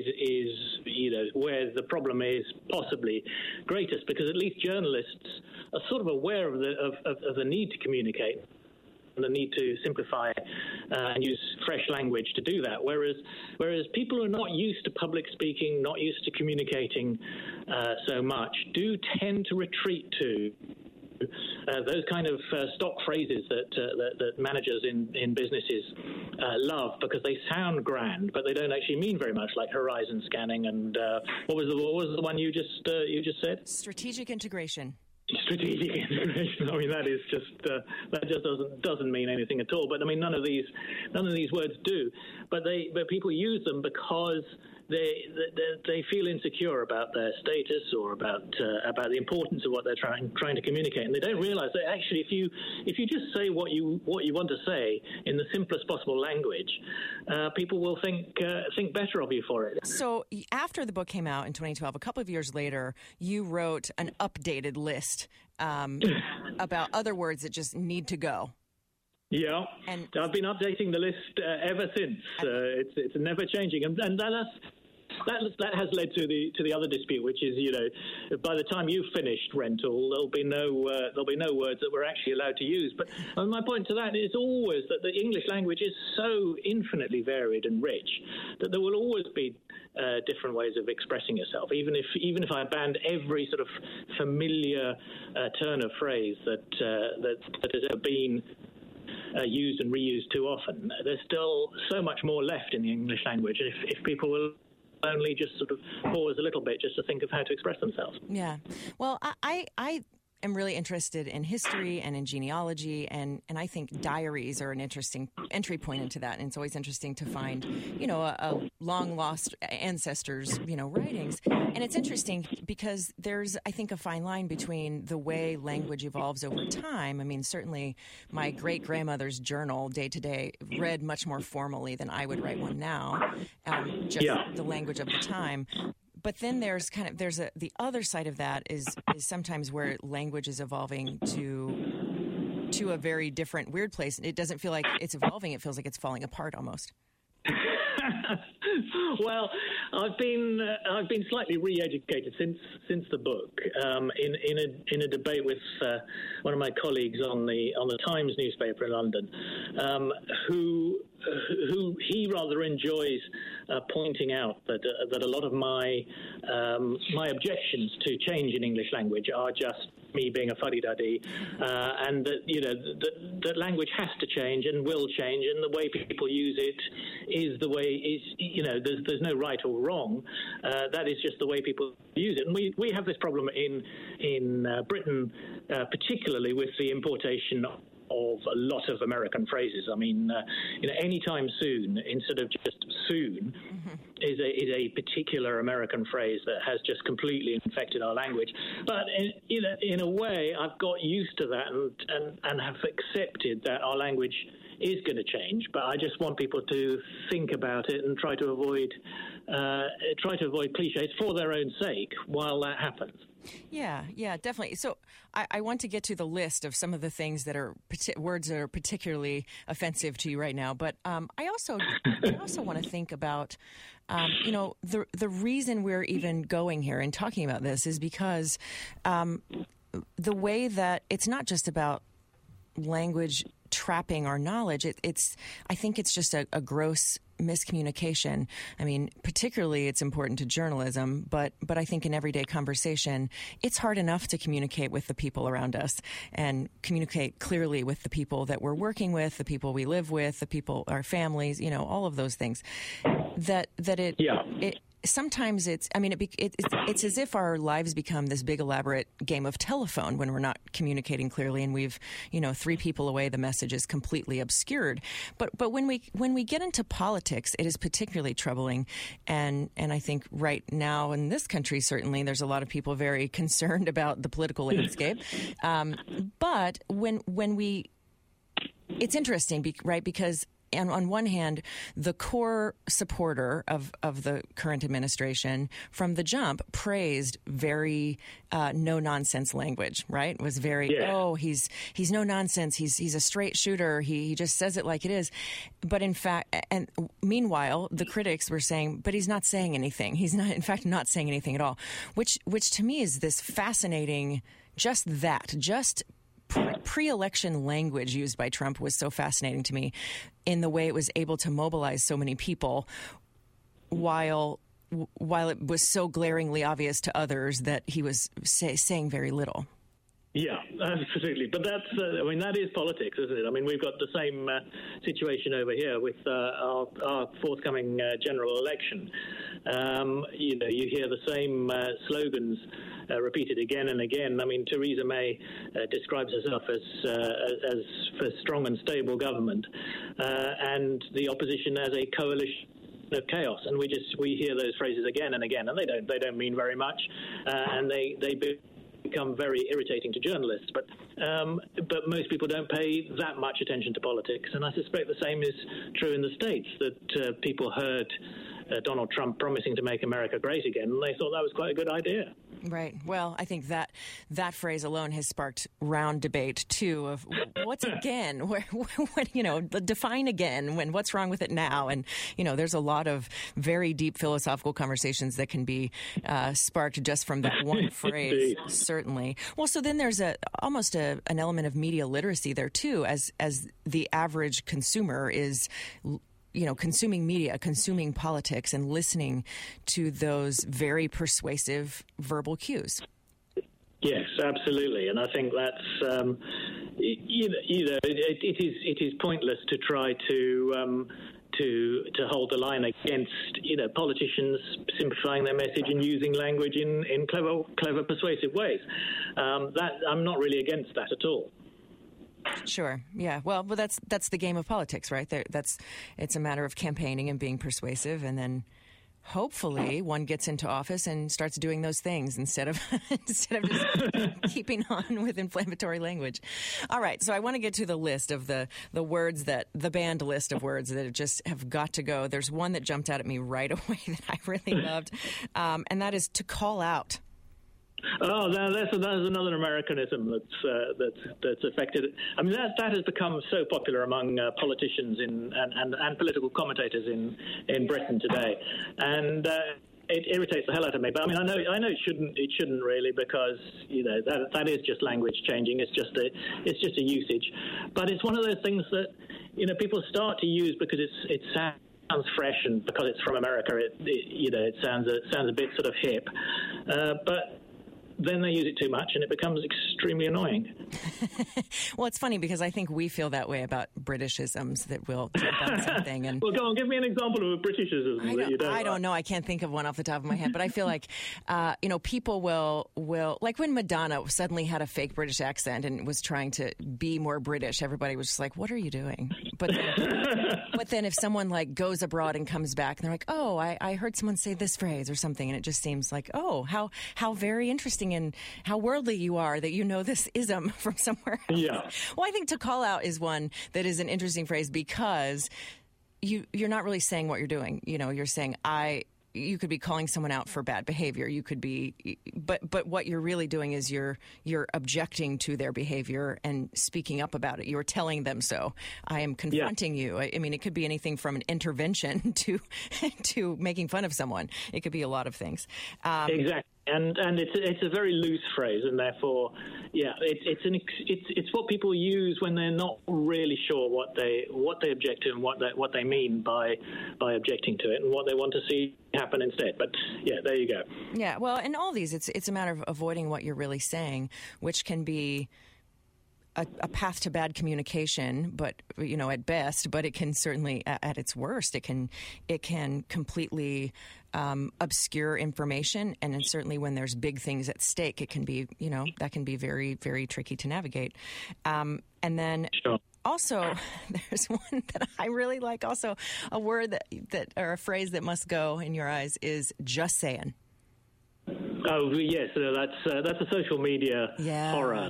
[SPEAKER 9] where the problem is possibly greatest, because at least journalists are sort of aware of the need to communicate and the need to simplify and use fresh language to do that. Whereas people who are not used to public speaking, not used to communicating so much, do tend to retreat to those kind of stock phrases that managers in businesses love, because they sound grand, but they don't actually mean very much, like horizon scanning and what was the one you just said?
[SPEAKER 1] Strategic integration.
[SPEAKER 9] Strategic integration. I mean, that is that just doesn't mean anything at all. But I mean, none of these words do. But people use them because they feel insecure about their status or about the importance of what they're trying to communicate, and they don't realize that actually if you just say what you want to say in the simplest possible language, people will think better of you for it.
[SPEAKER 1] So after the book came out in 2012, a couple of years later, you wrote an updated list about other words that just need to go.
[SPEAKER 9] Yeah, and I've been updating the list ever since. It's never changing, and that has led to the other dispute, which is, by the time you've finished Rental, there'll be no words that we're actually allowed to use. But my point to that is always that the English language is so infinitely varied and rich that there will always be different ways of expressing yourself. Even if I banned every sort of familiar turn of phrase that has ever been used and reused too often, there's still so much more left in the English language if people will only just sort of pause a little bit just to think of how to express themselves.
[SPEAKER 1] Yeah. Well, I am really interested in history and in genealogy, and I think diaries are an interesting entry point into that. And it's always interesting to find, a long-lost ancestor's, writings. And it's interesting because there's, I think, a fine line between the way language evolves over time. I mean, certainly my great-grandmother's journal, day-to-day, read much more formally than I would write one now, the language of the time. But then there's the other side of that is sometimes where language is evolving to a very different, weird place. It doesn't feel like it's evolving. It feels like it's falling apart almost.
[SPEAKER 9] Well, I've been slightly re-educated since the book in a debate with one of my colleagues on the Times newspaper in London, who he rather enjoys pointing out that a lot of my objections to change in English language are just me being a fuddy-duddy, and that language has to change and will change, and the way people use it is the way there's no right or wrong. That is just the way people use it, and we have this problem in Britain, particularly with the importation of a lot of American phrases. I mean, anytime soon instead of just soon is a particular American phrase that has just completely infected our language. But in a way, I've got used to that and have accepted that our language is going to change. But I just want people to think about it and try to avoid cliches for their own sake while that happens.
[SPEAKER 1] Yeah, definitely. So I want to get to the list of some of the things that are words that are particularly offensive to you right now. But I also want to think about, the reason we're even going here and talking about this is because the way that it's not just about language trapping our knowledge. I think it's just a gross miscommunication. I mean, particularly it's important to journalism, but I think in everyday conversation, it's hard enough to communicate with the people around us and communicate clearly with the people that we're working with, the people we live with, the people, our families, all of those things. Sometimes it's as if our lives become this big elaborate game of telephone when we're not communicating clearly, and we've 3 people away, the message is completely obscured. But when we get into politics, it is particularly troubling, and I think right now in this country certainly there's a lot of people very concerned about the political landscape. But it's interesting, right? Because on one hand, the core supporter of the current administration from the jump praised very no-nonsense language, right? Was very, he's no nonsense. He's a straight shooter. He just says it like it is. But in fact, and meanwhile, the critics were saying, but he's not saying anything. He's not, in fact, not saying anything at all, which to me is this fascinating, just pre-election language used by Trump was so fascinating to me in the way it was able to mobilize so many people while it was so glaringly obvious to others that he was saying very little.
[SPEAKER 9] Yeah, absolutely. But that is politics, isn't it? I mean, we've got the same situation over here with our forthcoming general election. You hear the same slogans repeated again and again. I mean, Theresa May describes herself as for strong and stable government, and the opposition as a coalition of chaos. And we hear those phrases again and again, and they don't mean very much, and they become very irritating to journalists, but most people don't pay that much attention to politics, and I suspect the same is true in the States, that people heard Donald Trump promising to make America great again, and they thought that was quite a good idea.
[SPEAKER 1] Right. Well, I think that phrase alone has sparked round debate too of what's again, define again, what's wrong with it now, and there's a lot of very deep philosophical conversations that can be sparked just from that one phrase. Certainly. Well, so then there's almost an element of media literacy there too, as the average consumer is consuming media, consuming politics, and listening to those very persuasive verbal cues.
[SPEAKER 9] Yes, absolutely, and I think that's it is pointless to try to hold the line against politicians simplifying their message and using language in clever persuasive ways. That I'm not really against that at all.
[SPEAKER 1] Sure. Yeah. Well, that's the game of politics, right? It's a matter of campaigning and being persuasive, and then hopefully one gets into office and starts doing those things instead of just keeping on with inflammatory language. All right. So I want to get to the list of the words the banned list of words that just have got to go. There's one that jumped out at me right away that I really loved, and that is to call out.
[SPEAKER 9] Oh, that's another Americanism that's affected. I mean, that has become so popular among politicians and political commentators in Britain today, and it irritates the hell out of me. But I mean, I know it shouldn't really, because that is just language changing. It's just a usage, but it's one of those things that people start to use because it sounds fresh, and because it's from America, it sounds a bit sort of hip, but then they use it too much, and it becomes extremely annoying.
[SPEAKER 1] Well, it's funny because I think we feel that way about Britishisms, that we'll jump on something and.
[SPEAKER 9] Well, go on, give me an example of a Britishism that you don't
[SPEAKER 1] I don't know. I can't think of one off the top of my head, but I feel like, people will like when Madonna suddenly had a fake British accent and was trying to be more British. Everybody was just like, "What are you doing?" But then if someone like goes abroad and comes back, and they're like, "Oh, I heard someone say this phrase or something," and it just seems like, "Oh, how very interesting and how worldly you are that you know this ism from somewhere else."
[SPEAKER 9] Yeah.
[SPEAKER 1] Well, I think to call out is one that is an interesting phrase because you're not really saying what you're doing. You're saying you could be calling someone out for bad behavior. You could be, but what you're really doing is you're objecting to their behavior and speaking up about it. You're telling them so. I am confronting you. I mean, it could be anything from an intervention to making fun of someone. It could be a lot of things.
[SPEAKER 9] Exactly. And it's a very loose phrase, and therefore, it's what people use when they're not really sure what they object to and what they mean by objecting to it and what they want to see happen instead. But there you go. Yeah,
[SPEAKER 1] well, in all these, it's a matter of avoiding what you're really saying, which can be a path to bad communication, but at best, but it can certainly, at its worst, it can completely obscure information, and then certainly when there's big things at stake, it can be that can be very, very tricky to navigate. And then also, there's one that I really like. Also, a word that or a phrase that must go in your eyes is "just saying."
[SPEAKER 9] Oh yes, that's a social media horror.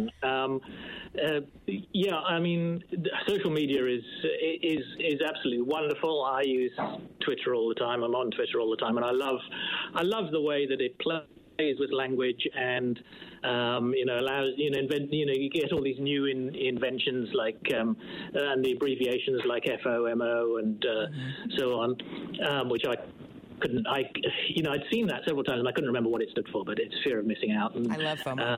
[SPEAKER 9] I mean, social media is absolutely wonderful. I use Twitter all the time. I'm on Twitter all the time, and I love the way that it plays with language and allows you get all these new inventions like and the abbreviations like FOMO and so on, which I'd seen that several times and I couldn't remember what it stood for, but it's fear of missing out. And,
[SPEAKER 1] I love FOMO.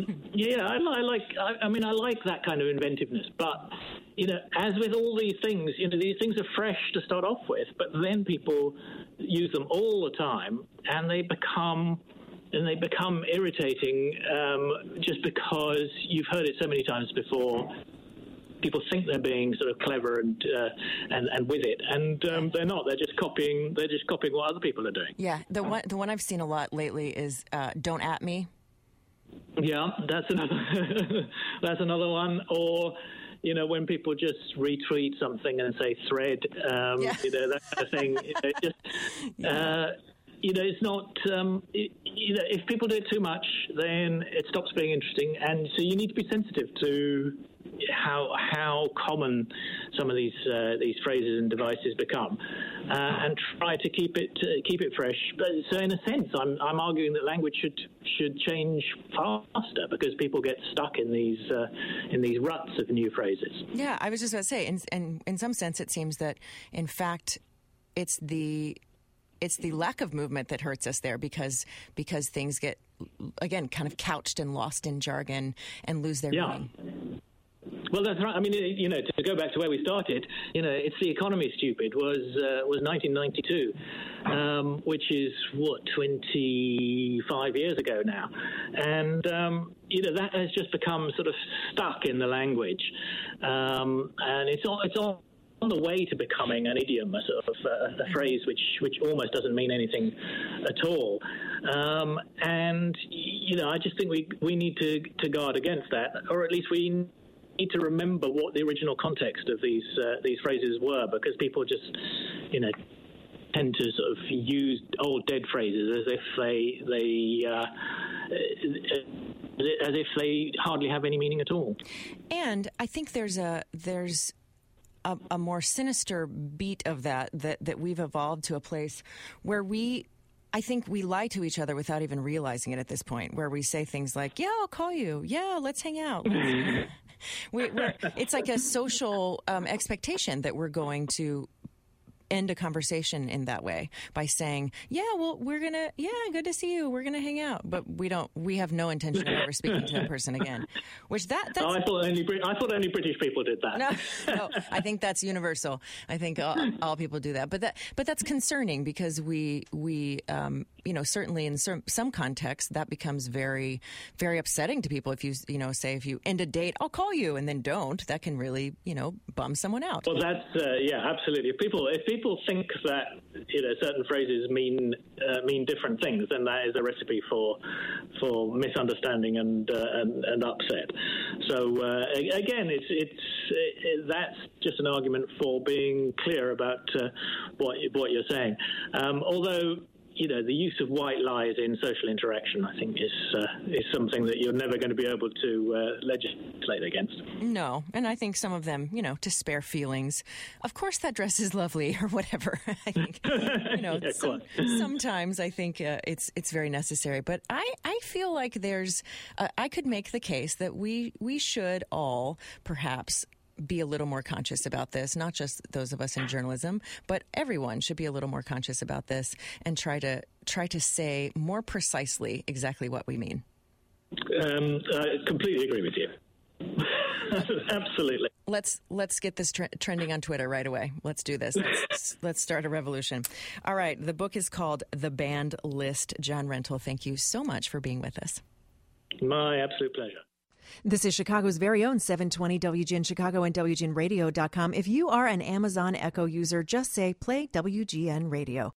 [SPEAKER 9] I like that kind of inventiveness. But as with all these things, these things are fresh to start off with, but then people use them all the time, and they become irritating just because you've heard it so many times before. People think they're being sort of clever and with it, and they're not. They're just copying. They're just copying what other people are doing.
[SPEAKER 1] Yeah, the one I've seen a lot lately is "Don't at me."
[SPEAKER 9] Yeah, that's another one. Or when people just retweet something and say thread, that kind of thing. It's not. If people do it too much, then it stops being interesting, and so you need to be sensitive to how common some of these phrases and devices become, and try to keep it fresh. But, so in a sense, I'm arguing that language should change faster because people get stuck in these ruts of new phrases.
[SPEAKER 1] Yeah, I was just about to say, in some sense, it seems that in fact it's the lack of movement that hurts us there because things get, again, kind of couched and lost in jargon and lose their meaning.
[SPEAKER 9] Well, that's right. I mean, to go back to where we started, it's The Economy, Stupid was 1992, which is 25 years ago now, and that has just become sort of stuck in the language, and it's on the way to becoming an idiom, a sort of a phrase which almost doesn't mean anything at all. And I just think we need to guard against that, or at least we need to remember what the original context of these phrases were, because people just tend to sort of use old dead phrases as if they hardly have any meaning at all.
[SPEAKER 1] And I think there's a more sinister beat of that we've evolved to a place where I think we lie to each other without even realizing it at this point, where we say things like, "Yeah, I'll call you. Yeah, let's hang out." It's like a social expectation that we're going to end a conversation in that way by saying, good to see you. We're going to hang out. But we have no intention of ever speaking to that person again. Which that's...
[SPEAKER 9] I thought only British people did that.
[SPEAKER 1] No, I think that's universal. I think all people do that. But that's concerning because we certainly in some contexts that becomes very, very upsetting to people. If you say if you end a date, I'll call you, and then don't, that can really, bum someone out.
[SPEAKER 9] Well, that's absolutely. If people think that certain phrases mean different things, then that is a recipe for misunderstanding and upset. So again, that's just an argument for being clear about what you're saying. Although, the use of white lies in social interaction, I think, is something that you're never going to be able to legislate against.
[SPEAKER 1] No, and I think some of them, to spare feelings. Of course, that dress is lovely, or whatever. I think, sometimes I think it's very necessary. But I feel like there's, I could make the case that we should all perhaps be a little more conscious about this, not just those of us in journalism, but everyone should be a little more conscious about this and try to say more precisely exactly what we mean.
[SPEAKER 9] I completely agree with you. Absolutely.
[SPEAKER 1] Let's get this trending on Twitter right away. Let's do this. Let's start a revolution. All right. The book is called The Banned List. John Rentoul, thank you so much for being with us.
[SPEAKER 9] My absolute pleasure.
[SPEAKER 1] This is Chicago's very own 720 WGN Chicago and WGNradio.com. If you are an Amazon Echo user, just say play WGN Radio.